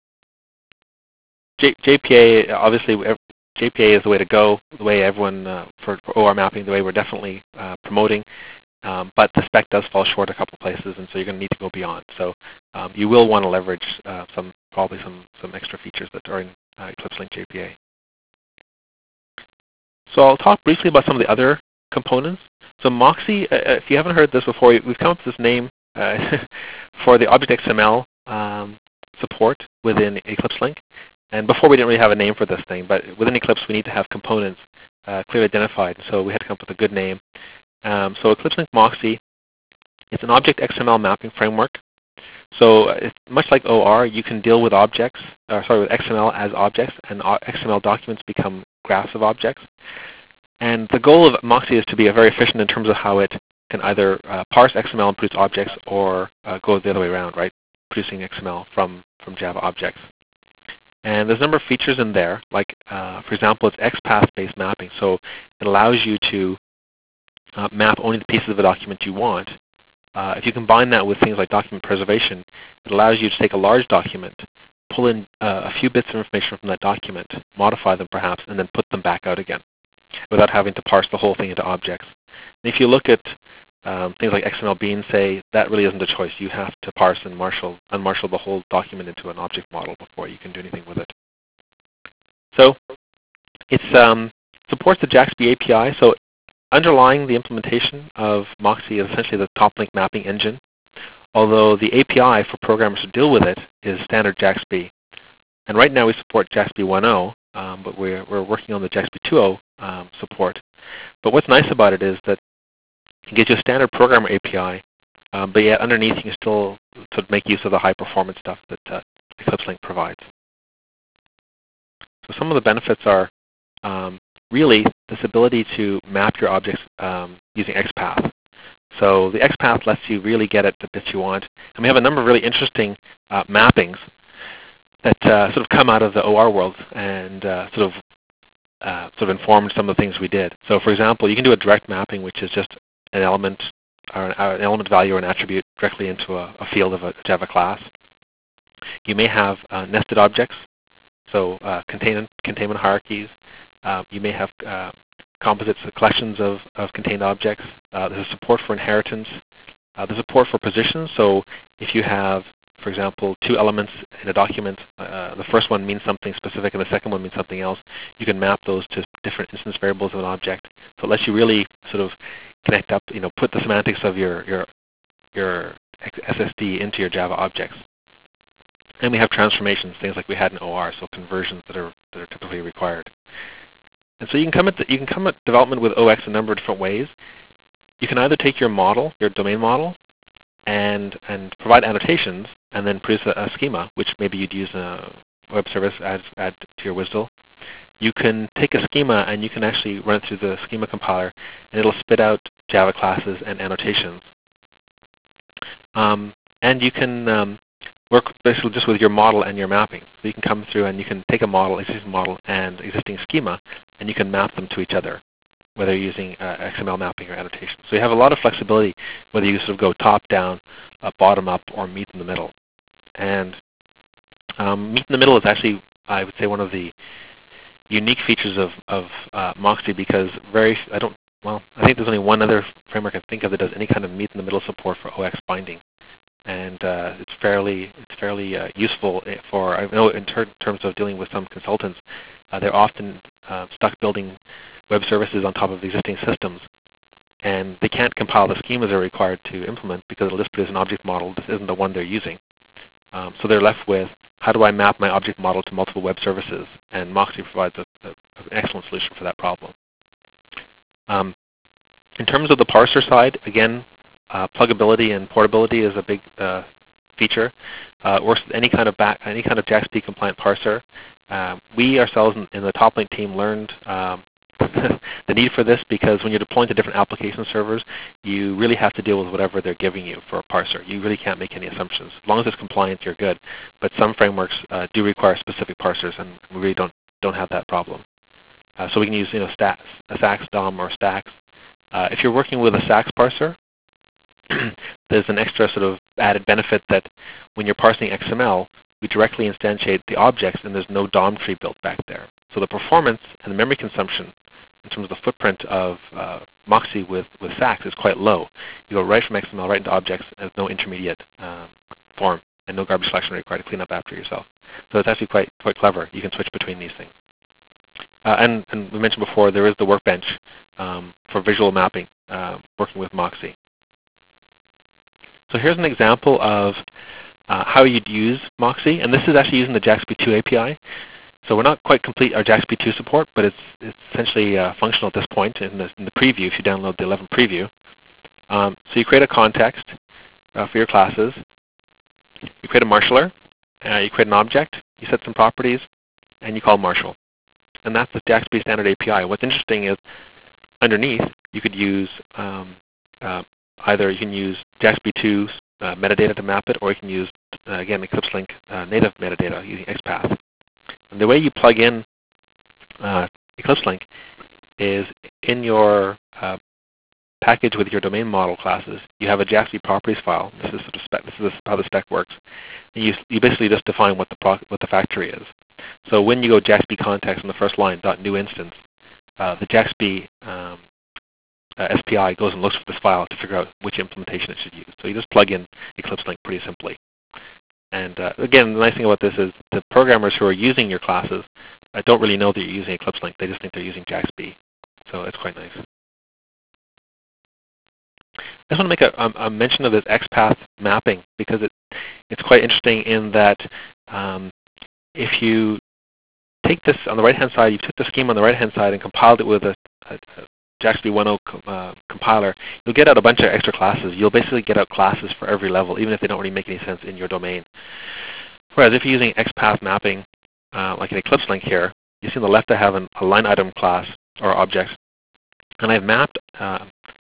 JPA, obviously, JPA is the way to go, the way everyone, for OR mapping, the way we're definitely promoting. But the spec does fall short a couple of places, and so you're going to need to go beyond. So you will want to leverage probably some extra features that are in Eclipse Link JPA. So I'll talk briefly about some of the other components. So Moxie, if you haven't heard this before, we've come up with this name for the Object XML support within Eclipse Link. And before we didn't really have a name for this thing, but within Eclipse we need to have components clearly identified. So we had to come up with a good name. So Eclipse Link Moxie, it's an Object XML mapping framework. So it's much like OR, you can deal with with XML as objects, and XML documents become graphs of objects. And the goal of Moxie is to be very efficient in terms of how it can either parse XML and produce objects, or go the other way around, right? Producing XML from Java objects. And there's a number of features in there, like, for example, it's XPath-based mapping. So it allows you to map only the pieces of a document you want. If you combine that with things like document preservation, it allows you to take a large document, pull in a few bits of information from that document, modify them perhaps, and then put them back out again without having to parse the whole thing into objects. And if you look at things like XML beans, say, that really isn't a choice. You have to parse and unmarshal the whole document into an object model before you can do anything with it. So it supports the JAXB API. So underlying the implementation of Moxie is essentially the top-link mapping engine, although the API for programmers to deal with it is standard JAXB. And right now we support JAXB 1.0, but we're working on the JAXB 2.0 support. But what's nice about it is that it gives you a standard programmer API, but yet underneath you can still sort of make use of the high-performance stuff that Eclipse Link provides. So some of the benefits are really this ability to map your objects using XPath. So the XPath lets you really get at the bits you want. And we have a number of really interesting mappings that sort of come out of the OR world and sort of informed some of the things we did. So for example, you can do a direct mapping, which is just an element or an element value or an attribute directly into a field of a Java class. You may have nested objects, so containment hierarchies. You may have composites, collections of contained objects. There's a support for inheritance. There's support for positions. So if you have, for example, two elements in a document, the first one means something specific and the second one means something else, you can map those to different instance variables of an object. So it lets you really sort of connect up, put the semantics of your SSD into your Java objects. And we have transformations, things like we had in OR, so conversions that are typically required. And so you can come at development with OX a number of different ways. You can either take your model, your domain model, and provide annotations, and then produce a schema, which maybe you'd use a web service add to your WSDL. You can take a schema and you can actually run it through the schema compiler, and it'll spit out Java classes and annotations. And you can work basically just with your model and your mapping. So you can come through and you can take a model, existing model, and existing schema, and you can map them to each other, whether you're using XML mapping or annotation. So you have a lot of flexibility, whether you sort of go top-down, bottom-up, or meet in the middle. And meet in the middle is actually, I would say, one of the unique features of Moxie, because I think there's only one other framework I think of that does any kind of meet in the middle support for OX binding. And it's fairly useful for, I know in terms of dealing with some consultants, they're often stuck building web services on top of existing systems. And they can't compile the schemas they're required to implement because it'll just produce an object model. This isn't the one they're using. So they're left with, how do I map my object model to multiple web services? And Moxie provides an excellent solution for that problem. In terms of the parser side, again, pluggability and portability is a big feature. It works with any kind of JAXB compliant parser. We ourselves in the TopLink team learned the need for this because when you're deploying to different application servers, you really have to deal with whatever they're giving you for a parser. You really can't make any assumptions. As long as it's compliant, you're good. But some frameworks do require specific parsers, and we really don't have that problem. So we can use SAX, DOM, or Stax. If you're working with a SAX parser, there's an extra sort of added benefit that when you're parsing XML, we directly instantiate the objects and there's no DOM tree built back there. So the performance and the memory consumption in terms of the footprint of Moxie with SAX is quite low. You go right from XML right into objects as no intermediate form and no garbage collection required to clean up after yourself. So it's actually quite clever. You can switch between these things. And we mentioned before, there is the workbench for visual mapping working with Moxie. So here's an example of how you'd use Moxie, and this is actually using the JAXB 2 API. So we're not quite complete our JAXB 2 support, but it's essentially functional at this point in the preview if you download the 11 preview. So you create a context for your classes. You create a marshaller. You create an object. You set some properties, and you call Marshal. And that's the JAXB standard API. What's interesting is underneath you could use either you can use JAXB 2 metadata to map it, or you can use, again, Eclipse Link native metadata using XPath. And the way you plug in Eclipse Link is in your package with your domain model classes, you have a JAXB properties file. This is how the spec works. And you basically just define what the factory is. So when you go JAXB context on the first line, .new instance, the JAXB SPI goes and looks for this file to figure out which implementation it should use. So you just plug in Eclipse Link pretty simply. And again, the nice thing about this is the programmers who are using your classes don't really know that you're using Eclipse Link. They just think they're using JAXB. So it's quite nice. just want to make a mention of this XPath mapping because it's quite interesting in that if you take this on the right-hand side, you took the schema on the right-hand side and compiled it with a JAXB 1.0 compiler, you'll get out a bunch of extra classes. You'll basically get out classes for every level, even if they don't really make any sense in your domain. Whereas if you're using XPath mapping, like an Eclipse link here, you see on the left I have a line item class or object, and I've mapped a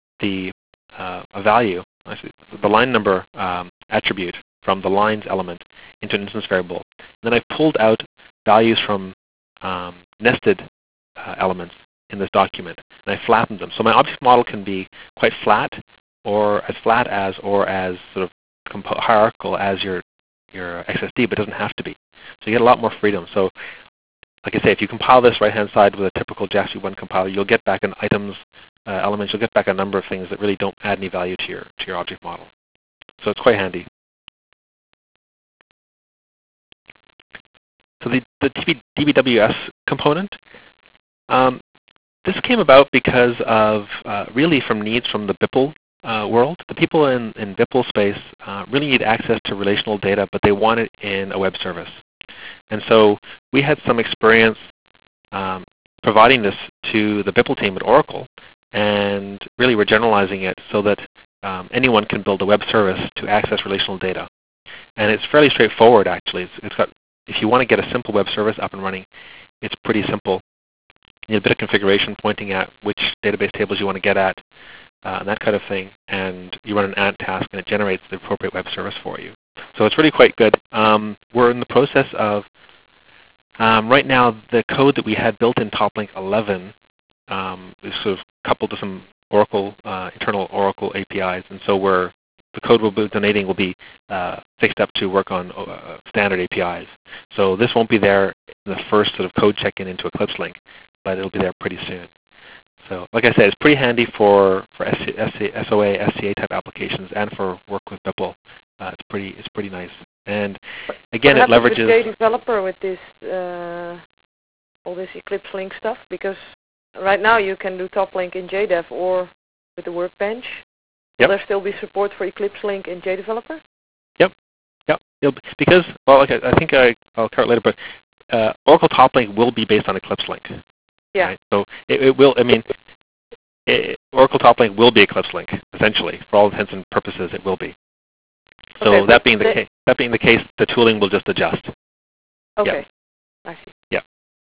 value, actually the line number attribute from the lines element into an instance variable. And then I've pulled out values from nested elements in this document, and I flattened them. So my object model can be quite flat, or as sort of hierarchical as your XSD, but it doesn't have to be. So you get a lot more freedom. So like I say, if you compile this right-hand side with a typical JAXB 1 compiler, you'll get back an items elements. You'll get back a number of things that really don't add any value to your object model. So it's quite handy. So the DBWS component, this came about because of really from needs from the BPL world. The people in BPL space really need access to relational data, but they want it in a web service. And so we had some experience providing this to the BPL team at Oracle, and really we're generalizing it so that anyone can build a web service to access relational data. And it's fairly straightforward, actually. If you want to get a simple web service up and running, it's pretty simple. You need a bit of configuration pointing at which database tables you want to get at, and that kind of thing. And you run an add task, and it generates the appropriate web service for you. So it's really quite good. We're in the process of, right now, the code that we had built in TopLink 11 is sort of coupled to some Oracle, internal Oracle APIs. And so the code we'll be donating will be fixed up to work on standard APIs. So this won't be there in the first sort of code check-in into Eclipse Link, but it'll be there pretty soon. So like I said, it's pretty handy for SOA, SCA type applications and for work with BPL. It's pretty nice. And again, it leverages with JDeveloper with this all this Eclipse Link stuff, because right now you can do TopLink in JDev or with the Workbench. Will there still be support for Eclipse Link in JDeveloper? Yep. Because, well, okay, I think I'll cover it later, but Oracle TopLink will be based on Eclipse Link. Yeah. Right? So it will, Oracle TopLink will be Eclipse Link, essentially. For all intents and purposes, it will be. So okay, that being the case, the tooling will just adjust. Okay. I see. Yeah.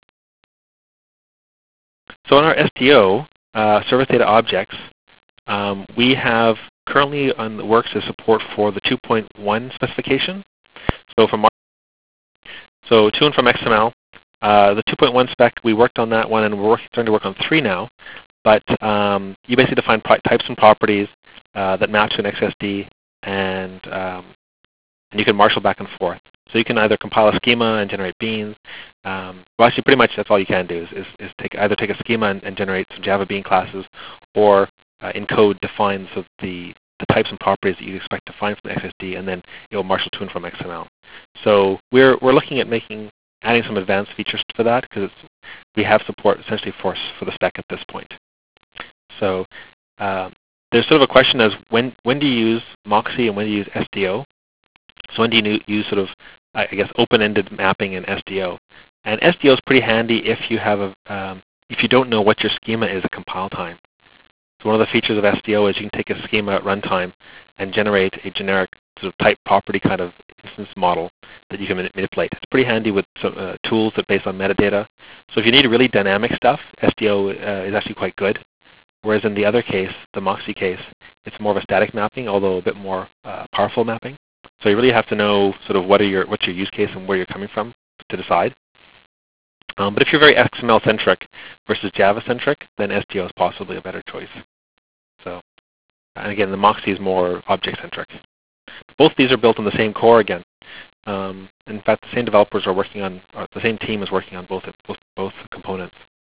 So in our SDO, Service Data Objects, we have currently on the works is support for the 2.1 specification. So to and from XML, the 2.1 spec, we worked on that one, and we're starting to work on 3 now. But you basically define types and properties that map to an XSD, and you can marshal back and forth. So you can either compile a schema and generate beans. Well, actually, pretty much that's all you can do is either take a schema and generate some Java bean classes, or in code define the types and properties that you expect to find from the XSD, and then it will marshal to and from XML. So we're looking at adding some advanced features for that, because we have support essentially for the spec at this point. So there's sort of a question as when do you use Moxie and when do you use SDO? So when do you use sort of, I guess, open-ended mapping in SDO? And SDO is pretty handy if you have if you don't know what your schema is at compile time. So one of the features of SDO is you can take a schema at runtime and generate a generic sort of type property kind of instance model that you can manipulate. It's pretty handy with some tools that are based on metadata. So if you need really dynamic stuff, SDO is actually quite good. Whereas in the other case, the Moxie case, it's more of a static mapping, although a bit more powerful mapping. So you really have to know sort of what's your use case and where you're coming from to decide. But if you're very XML-centric versus Java-centric, then SDO is possibly a better choice. So, and again, the Moxie is more object-centric. Both these are built on the same core again. In fact, the same developers are working on, the same team is working on both components.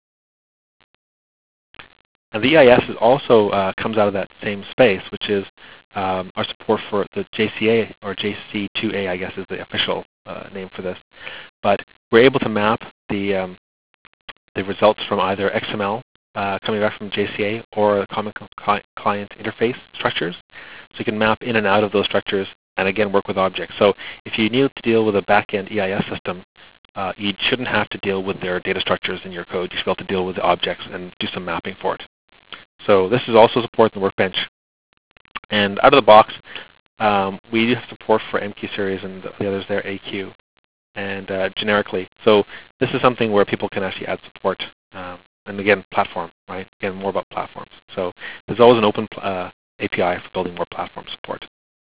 And the EIS is also comes out of that same space, which is our support for the JCA, or JC2A, I guess is the official name for this. But we're able to map the results from either XML coming back from JCA or Common Client Interface structures. So you can map in and out of those structures and again work with objects. So if you need to deal with a back-end EIS system, you shouldn't have to deal with their data structures in your code. You should be able to deal with the objects and do some mapping for it. So this is also support in the Workbench. And out of the box, we have support for MQ series and the others there, AQ, and generically. So this is something where people can actually add support. And again, platform, right? Again, more about platforms. So there's always an open API for building more platform support.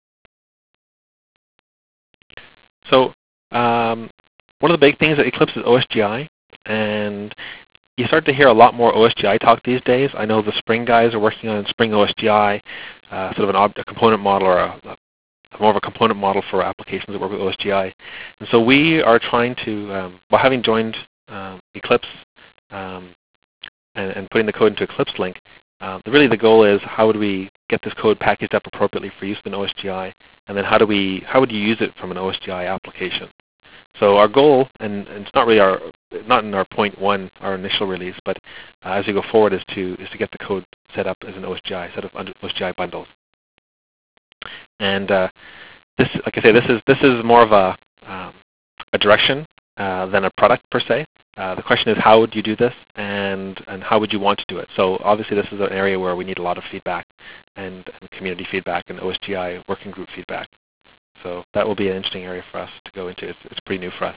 So one of the big things at Eclipse is OSGI, and you start to hear a lot more OSGI talk these days. I know the Spring guys are working on Spring OSGI, sort of a component model or more of a component model for applications that work with OSGI. And so we are trying to, well, having joined Eclipse and putting the code into Eclipse Link, really the goal is how would we get this code packaged up appropriately for use in OSGI, and then how would you use it from an OSGI application? So our goal, and it's not really not in our point one, our initial release, but as we go forward, is to get the code set up as an OSGI, set of OSGI bundles. And this, like I say, this is more of a direction than a product per se. The question is, how would you do this, and how would you want to do it? So obviously, this is an area where we need a lot of feedback and community feedback and OSGI working group feedback. So that will be an interesting area for us to go into. It's pretty new for us.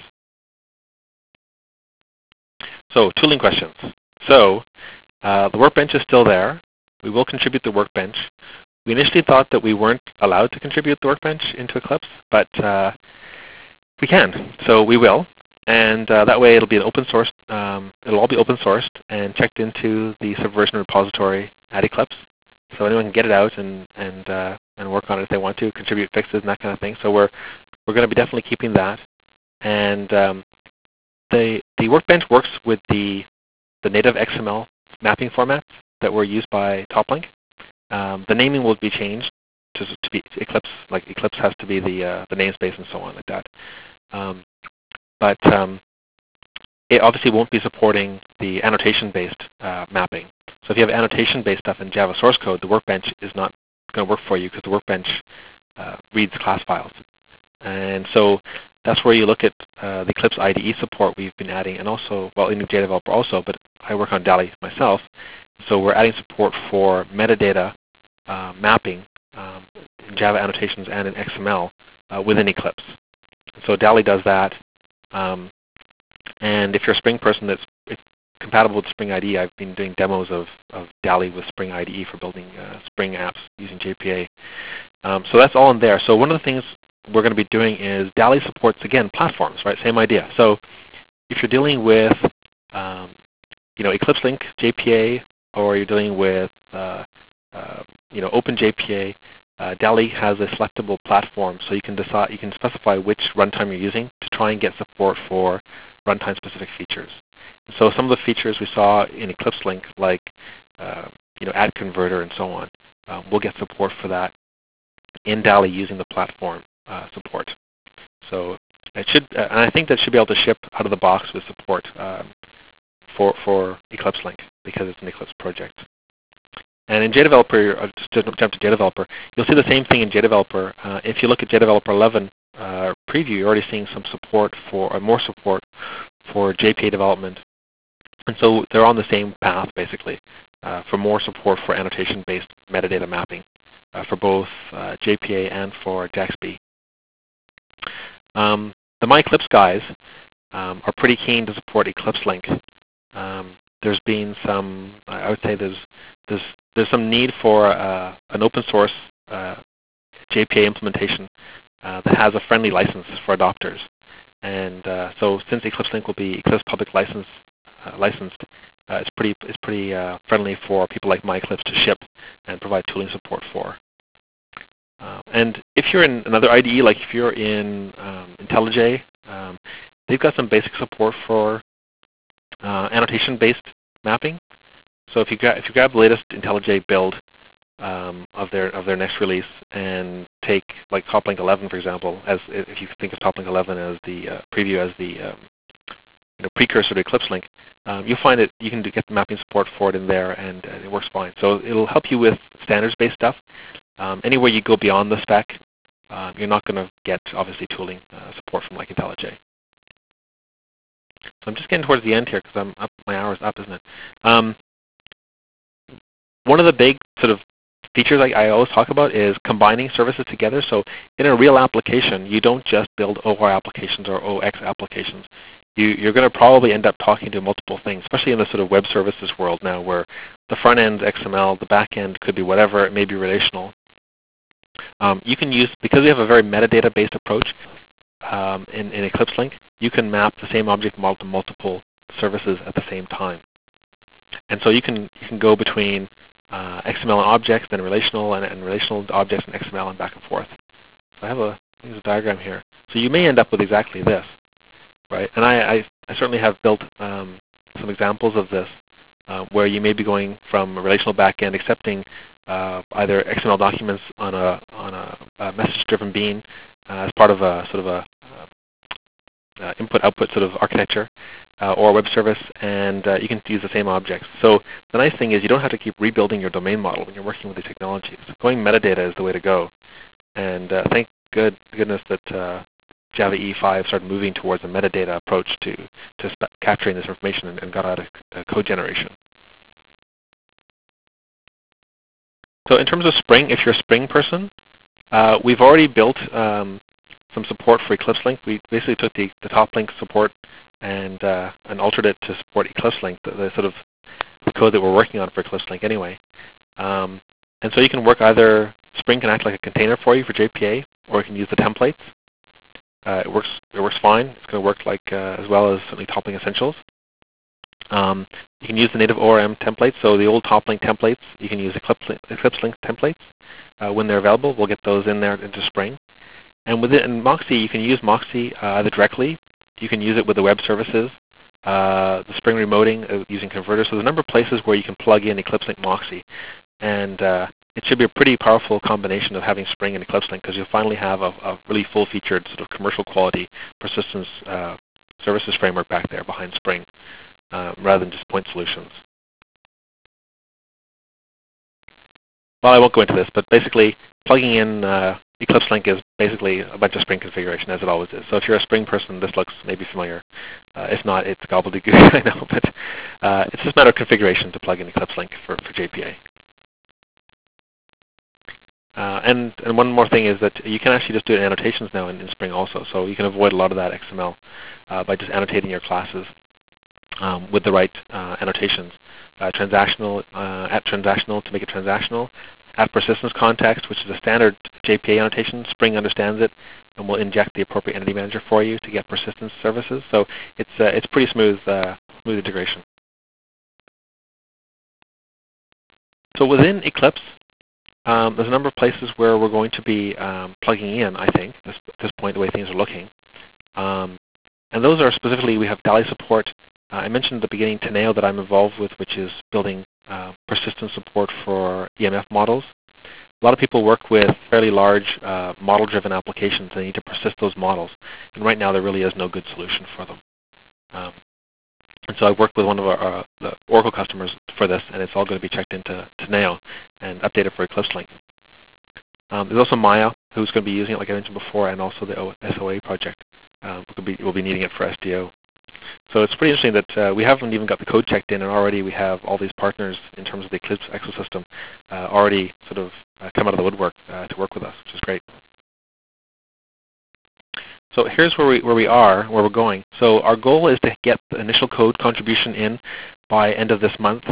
So tooling questions. So the Workbench is still there. We will contribute the Workbench. We initially thought that we weren't allowed to contribute the Workbench into Eclipse, but we can. So we will. And that way it'll be an open source. It'll all be open sourced and checked into the Subversion repository at Eclipse. So anyone can get it out and work on it if they want to, contribute fixes and that kind of thing. So we're going to be definitely keeping that. And the Workbench works with the native XML mapping formats that were used by TopLink. The naming will be changed to be Eclipse. Like Eclipse has to be the namespace and so on like that. But it obviously won't be supporting the annotation-based mapping. So if you have annotation-based stuff in Java source code, the Workbench is not going to work for you because the Workbench reads class files. And so that's where you look at the Eclipse IDE support we've been adding, and also, well, in JDeveloper also, but I work on DALI myself. So we're adding support for metadata mapping in Java annotations and in XML within Eclipse. So DALI does that. And if you're a Spring person that's compatible with Spring IDE, I've been doing demos of DALI with Spring IDE for building Spring apps using JPA. So that's all in there. So one of the things we're going to be doing is DALI supports, again, platforms, right? Same idea. So if you're dealing with Eclipse Link JPA, or you're dealing with OpenJPA, DALI has a selectable platform, so you can specify which runtime you're using to try and get support for runtime-specific features. So some of the features we saw in Eclipse Link, like add converter and so on, we'll get support for that in DALI using the platform support. So it should, and I think that should be able to ship out of the box with support for Eclipse Link because it's an Eclipse project. And in JDeveloper, just jump to JDeveloper, you'll see the same thing in JDeveloper. If you look at JDeveloper 11 preview, you're already seeing some support for, more support for JPA development. And so they're on the same path, basically, for more support for annotation-based metadata mapping for both JPA and for JAXB. The MyEclipse guys are pretty keen to support Eclipse Link. There's been some, I would say there's some need for an open source JPA implementation that has a friendly license for adopters. And so since Eclipse Link will be Eclipse public licensed, it's pretty friendly for people like MyEclipse to ship and provide tooling support for. And if you're in another IDE, like if you're in IntelliJ, they've got some basic support for annotation-based mapping. So if you grab the latest IntelliJ build of their next release and take like TopLink 11, for example, as if you think of TopLink 11 as the preview as the precursor to Eclipse Link, you'll find that you can get the mapping support for it in there, and it works fine. So it'll help you with standards-based stuff. Anywhere you go beyond the spec, you're not going to get, obviously, tooling support from like IntelliJ. So I'm just getting towards the end here because I'm up. My hour's up, isn't it? One of the big sort of features I always talk about is combining services together. So in a real application, you don't just build OR applications or OX applications. You're going to probably end up talking to multiple things, especially in the sort of web services world now, where the front end XML, the back end could be whatever, it may be relational. You can use, because we have a very metadata-based approach in Eclipse Link, you can map the same object model to multiple services at the same time. And so you can go between XML and objects, then relational and relational objects and XML and back and forth. So I have a diagram here. So you may end up with exactly this, right? And I certainly have built some examples of this where you may be going from a relational backend accepting either XML documents on a message-driven bean as part of a sort of a input-output sort of architecture, or a web service, and you can use the same objects. So the nice thing is you don't have to keep rebuilding your domain model when you're working with these technologies. Going metadata is the way to go. And thank goodness that Java E5 started moving towards a metadata approach to capturing this information and got out of code generation. So in terms of Spring, if you're a Spring person, we've already built some support for Eclipse Link. We basically took the top link support and altered it to support Eclipse Link, the sort of the code that we're working on for Eclipse Link anyway. And so you can work either, Spring can act like a container for you for JPA, or you can use the templates. It works fine. It's going to work like as well as certainly Toplink Essentials. You can use the native ORM templates, so the old Toplink templates, you can use Eclipse Link templates. When they're available, we'll get those in there into Spring. And within Moxie, you can use Moxie either directly, you can use it with the web services, the Spring remoting using converters. So there's a number of places where you can plug in Eclipse Link Moxie. And it should be a pretty powerful combination of having Spring and Eclipse Link, because you'll finally have a really full-featured sort of commercial quality persistence services framework back there behind Spring, rather than just point solutions. Well, I won't go into this, but basically plugging in Eclipse Link is basically a bunch of Spring configuration, as it always is. So if you're a Spring person, this looks maybe familiar. If not, it's gobbledygook, I know, but it's just a matter of configuration to plug in Eclipse Link for JPA. And one more thing is that you can actually just do it in annotations now in Spring also, so you can avoid a lot of that XML by just annotating your classes with the right annotations. Transactional, at transactional to make it transactional. At persistence context, which is a standard JPA annotation. Spring understands it and will inject the appropriate entity manager for you to get persistence services. So it's pretty smooth integration. So within Eclipse, there's a number of places where we're going to be plugging in, I think, at this point, the way things are looking. And those are specifically, we have DALI support. I mentioned at the beginning Teneo that I'm involved with, which is building persistence support for EMF models. A lot of people work with fairly large model-driven applications. They need to persist those models. And right now, there really is no good solution for them. And so I worked with one of the Oracle customers for this, and it's all going to be checked into Teneo and updated for Eclipse Link. There's also Maya, who's going to be using it, like I mentioned before, and also the SOA project. We'll be needing it for SDO. So it's pretty interesting that we haven't even got the code checked in, and already we have all these partners in terms of the Eclipse ecosystem already sort of come out of the woodwork to work with us, which is great. So here's where we're going. So our goal is to get the initial code contribution in by end of this month.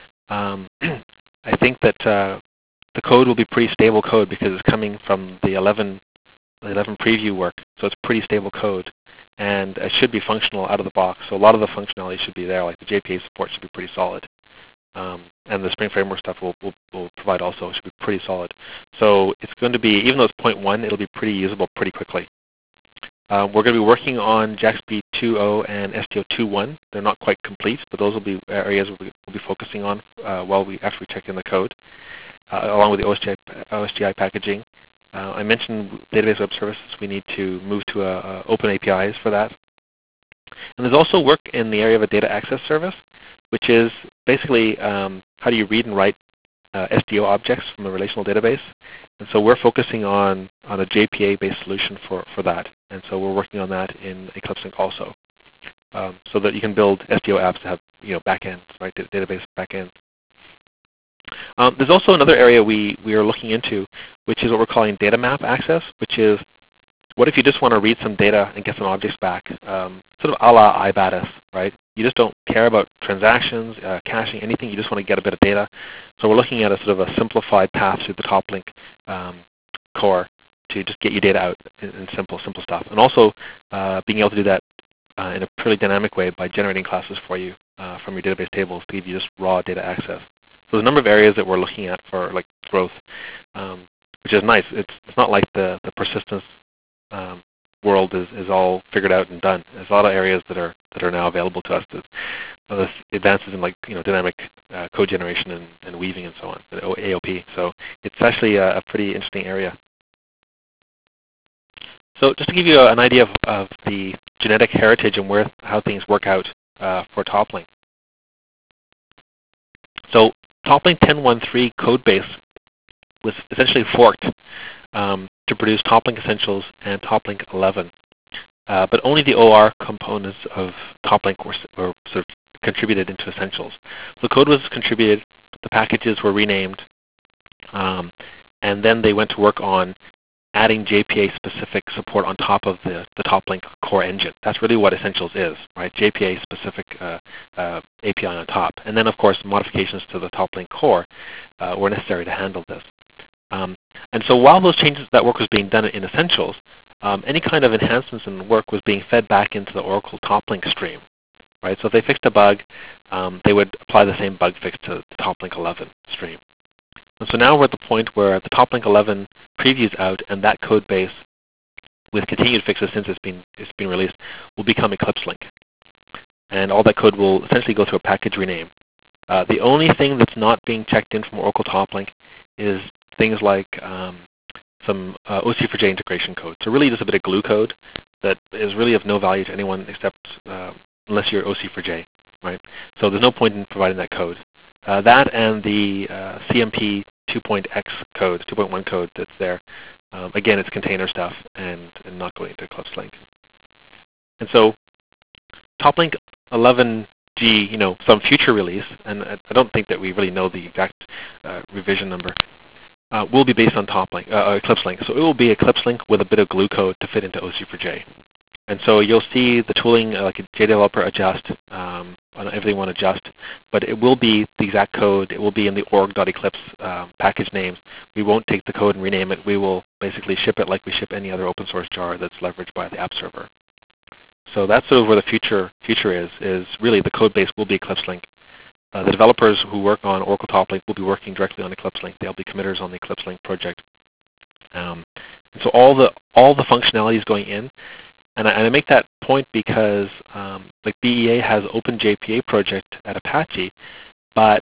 I think that the code will be pretty stable code because it's coming from the 11 preview work, so it's pretty stable code. And it should be functional out of the box. So a lot of the functionality should be there, like the JPA support should be pretty solid. And the Spring Framework stuff will provide also, should be pretty solid. So it's going to be, even though it's 0.1, it'll be pretty usable pretty quickly. We're going to be working on JAXB 2.0 and SDO 2.1. They're not quite complete, but those will be areas we'll be focusing on after we check in the code, along with the OSGI packaging. I mentioned database web services. We need to move to open APIs for that. And there's also work in the area of a data access service, which is basically how do you read and write SDO objects from a relational database. And so we're focusing on a JPA-based solution for that. And so we're working on that in EclipseLink also, so that you can build SDO apps that have backends, right, database backends. There's also another area we are looking into, which is what we're calling data map access, which is what if you just want to read some data and get some objects back, sort of a la IBATIS, right? You just don't care about transactions, caching, anything. You just want to get a bit of data. So we're looking at a sort of a simplified path through the TopLink core to just get your data out in simple stuff. And also being able to do that in a pretty dynamic way by generating classes for you from your database tables to give you just raw data access. So there's a number of areas that we're looking at for like growth, which is nice. It's not like the persistence world is all figured out and done. There's a lot of areas that are now available to us. There's advances in like dynamic code generation and weaving and so on, AOP. So it's actually a pretty interesting area. So just to give you an idea of the genetic heritage and how things work out for TopLink. So TopLink 10.1.3 codebase was essentially forked to produce TopLink Essentials and TopLink 11. But only the OR components of TopLink were sort of contributed into Essentials. The code was contributed, the packages were renamed, and then they went to work on adding JPA-specific support on top of the TopLink core engine. That's really what Essentials is, right? JPA-specific API on top. And then, of course, modifications to the TopLink core were necessary to handle this. And so while those changes, that work was being done in Essentials, any kind of enhancements in the work was being fed back into the Oracle TopLink stream, right? So if they fixed a bug, they would apply the same bug fix to the TopLink 11 stream. And so now we're at the point where the TopLink 11 preview's out, and that code base, with continued fixes since it's been released, will become EclipseLink. And all that code will essentially go through a package rename. The only thing that's not being checked in from Oracle TopLink is things like some OC4J integration code. So really just a bit of glue code that is really of no value to anyone except unless you're OC4J, right? So there's no point in providing that code. That and the CMP 2.x code, 2.1 code that's there, again, it's container stuff and not going into EclipseLink. And so TopLink 11G, some future release, and I don't think that we really know the exact revision number, will be based on TopLink, EclipseLink. So it will be EclipseLink with a bit of glue code to fit into OC4J. And so you'll see the tooling, like a JDeveloper adjust, everything will adjust, but it will be the exact code. It will be in the org.eclipse package names. We won't take the code and rename it. We will basically ship it like we ship any other open source jar that's leveraged by the app server. So that's sort of where the future is really the code base will be EclipseLink. The developers who work on Oracle TopLink will be working directly on EclipseLink. They'll be committers on the EclipseLink project. And so all the functionality is going in. And I make that point because like BEA has OpenJPA project at Apache, but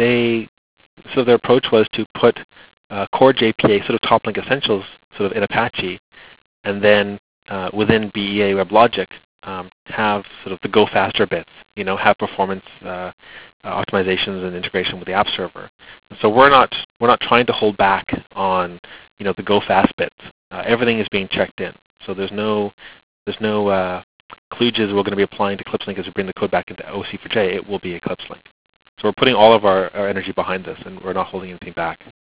so their approach was to put core JPA, sort of TopLink Essentials, sort of in Apache, and then within BEA WebLogic have sort of the go faster bits, have performance optimizations and integration with the app server. And so we're not trying to hold back on the go fast bits. Everything is being checked in, so there's no kludges we're going to be applying to EclipseLink as we bring the code back into OC4J. It will be EclipseLink. So we're putting all of our energy behind this, and we're not holding anything back.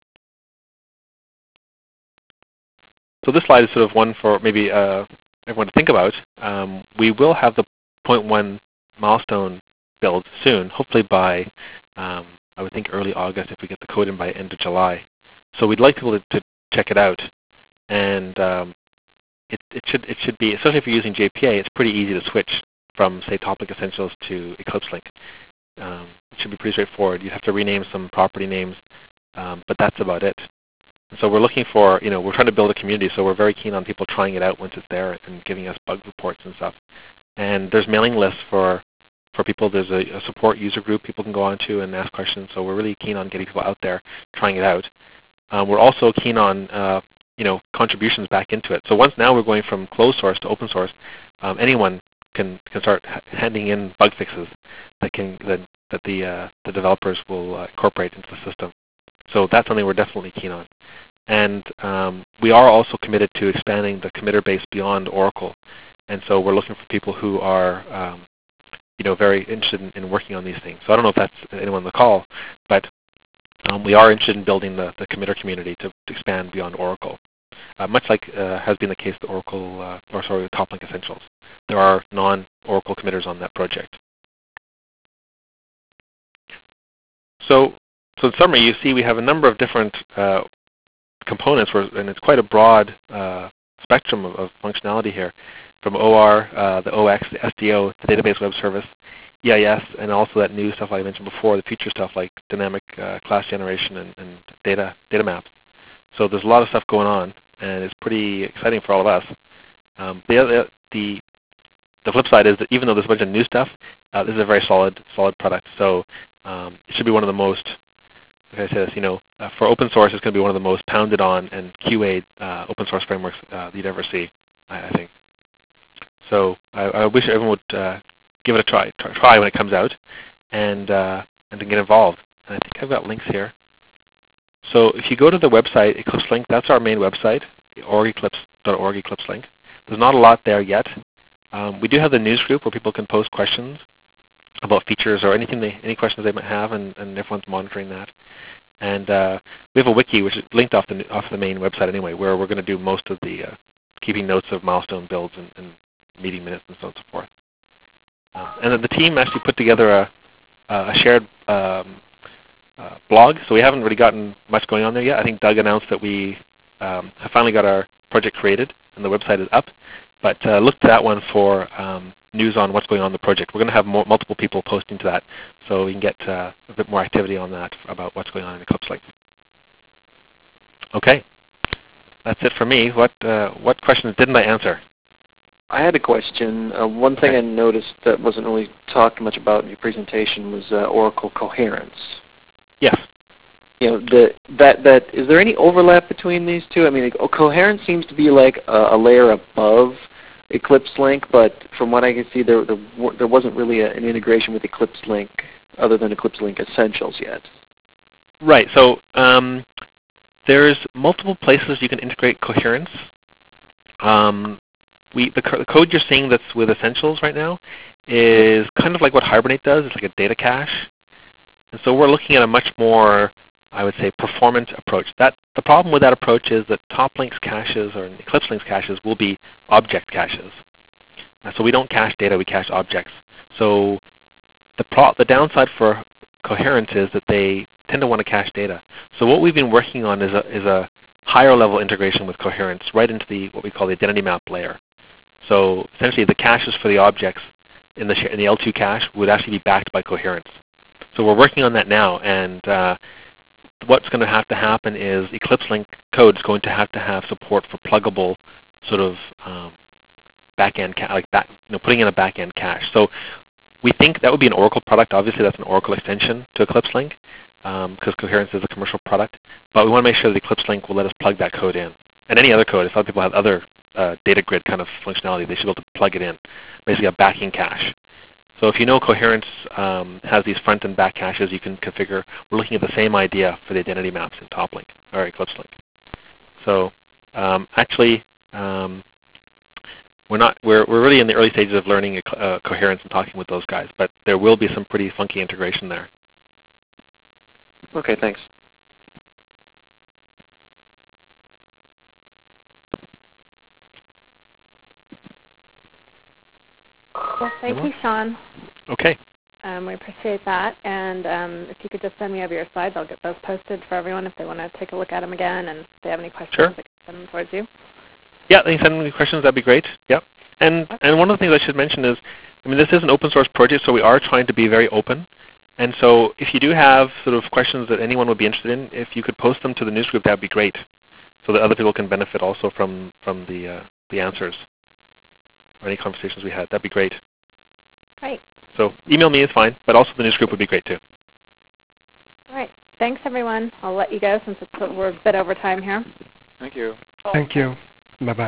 So this slide is sort of one for maybe everyone to think about. We will have the 0.1 milestone build soon, hopefully by, I would think, early August if we get the code in by end of July. So we'd like people to check it out. And it should be, especially if you're using JPA, it's pretty easy to switch from, say, TopLink Essentials to EclipseLink. It should be pretty straightforward. You have to rename some property names, but that's about it. And so we're looking for, we're trying to build a community, so we're very keen on people trying it out once it's there and giving us bug reports and stuff. And there's mailing lists for people. There's a support user group people can go on to and ask questions. So we're really keen on getting people out there trying it out. We're also keen on contributions back into it. So now we're going from closed source to open source. Anyone can start handing in bug fixes that the developers will incorporate into the system. So that's something we're definitely keen on. And we are also committed to expanding the committer base beyond Oracle. And so we're looking for people who are very interested in working on these things. So I don't know if that's anyone on the call, but we are interested in building the committer community to expand beyond Oracle. Much like has been the case with Oracle, with TopLink Essentials. There are non-Oracle committers on that project. So in summary, you see we have a number of different components, and it's quite a broad spectrum of functionality here, from OR, the OX, the SDO, the database web service, EIS, and also that new stuff I mentioned before, the future stuff like dynamic class generation and data maps. So there's a lot of stuff going on, and it's pretty exciting for all of us. The flip side is that even though there's a bunch of new stuff, this is a very solid product. So it should be one of the most, like I say this, for open source, it's going to be one of the most pounded on and QA'd open source frameworks that you'd ever see, I think. So I wish everyone would give it a try when it comes out, and to get involved. And I think I've got links here. So if you go to the website, Eclipse Link, that's our main website, orgeclipse.org Eclipse Link. There's not a lot there yet. We do have the news group where people can post questions about features or any questions they might have, and everyone's monitoring that. And we have a wiki which is linked off the main website anyway, where we're going to do most of the keeping notes of milestone builds and meeting minutes and so on and so forth. And then the team actually put together a shared blog, so we haven't really gotten much going on there yet. I think Doug announced that we have finally got our project created and the website is up. But look to that one for news on what's going on in the project. We're going to have multiple people posting to that, so we can get a bit more activity on that about what's going on in Eclipse Link. Okay, that's it for me. What questions didn't I answer? I had a question. One thing I noticed that wasn't really talked much about in your presentation was Oracle Coherence. Yes. That is there any overlap between these two? I mean, Coherence seems to be like a layer above Eclipse Link, but from what I can see, there wasn't really an integration with Eclipse Link other than Eclipse Link Essentials yet. Right. So there's multiple places you can integrate Coherence. The code you're seeing that's with Essentials right now is kind of like what Hibernate does. It's like a data cache. And so we're looking at a much more, I would say, performant approach. The problem with that approach is that TopLink's caches or Eclipse Link's caches will be object caches. So we don't cache data, we cache objects. So the downside for Coherence is that they tend to want to cache data. So what we've been working on is a higher level integration with Coherence right into what we call the identity map layer. So essentially the caches for the objects in the L2 cache would actually be backed by Coherence. So we're working on that now, and what's going to have to happen is Eclipse Link code is going to have support for pluggable sort of backend, putting in a backend cache. So we think that would be an Oracle product. Obviously, that's an Oracle extension to Eclipse Link because Coherence is a commercial product. But we want to make sure that Eclipse Link will let us plug that code in. And any other code, if other people have other data grid kind of functionality, they should be able to plug it in, basically a backing cache. So if you know Coherence has these front and back caches you can configure, we're looking at the same idea for the identity maps in TopLink or Eclipse Link. So actually, we're really in the early stages of learning Coherence and talking with those guys, but there will be some pretty funky integration there. Okay, thanks. Well, thank you, Sean. Okay. We appreciate that. And if you could just send me over your slides, I'll get those posted for everyone if they want to take a look at them again, and if they have any questions, sure. they can send them towards you. Yeah, they can send me questions. That'd be great. Yep. And one of the things I should mention is, this is an open source project, so we are trying to be very open. And so if you do have sort of questions that anyone would be interested in, if you could post them to the news group, that'd be great, so that other people can benefit also from the answers or any conversations we had. That'd be great. Great. So email me is fine, but also the news group would be great too. All right. Thanks, everyone. I'll let you go since we're a bit over time here. Thank you. Thank you. Bye-bye.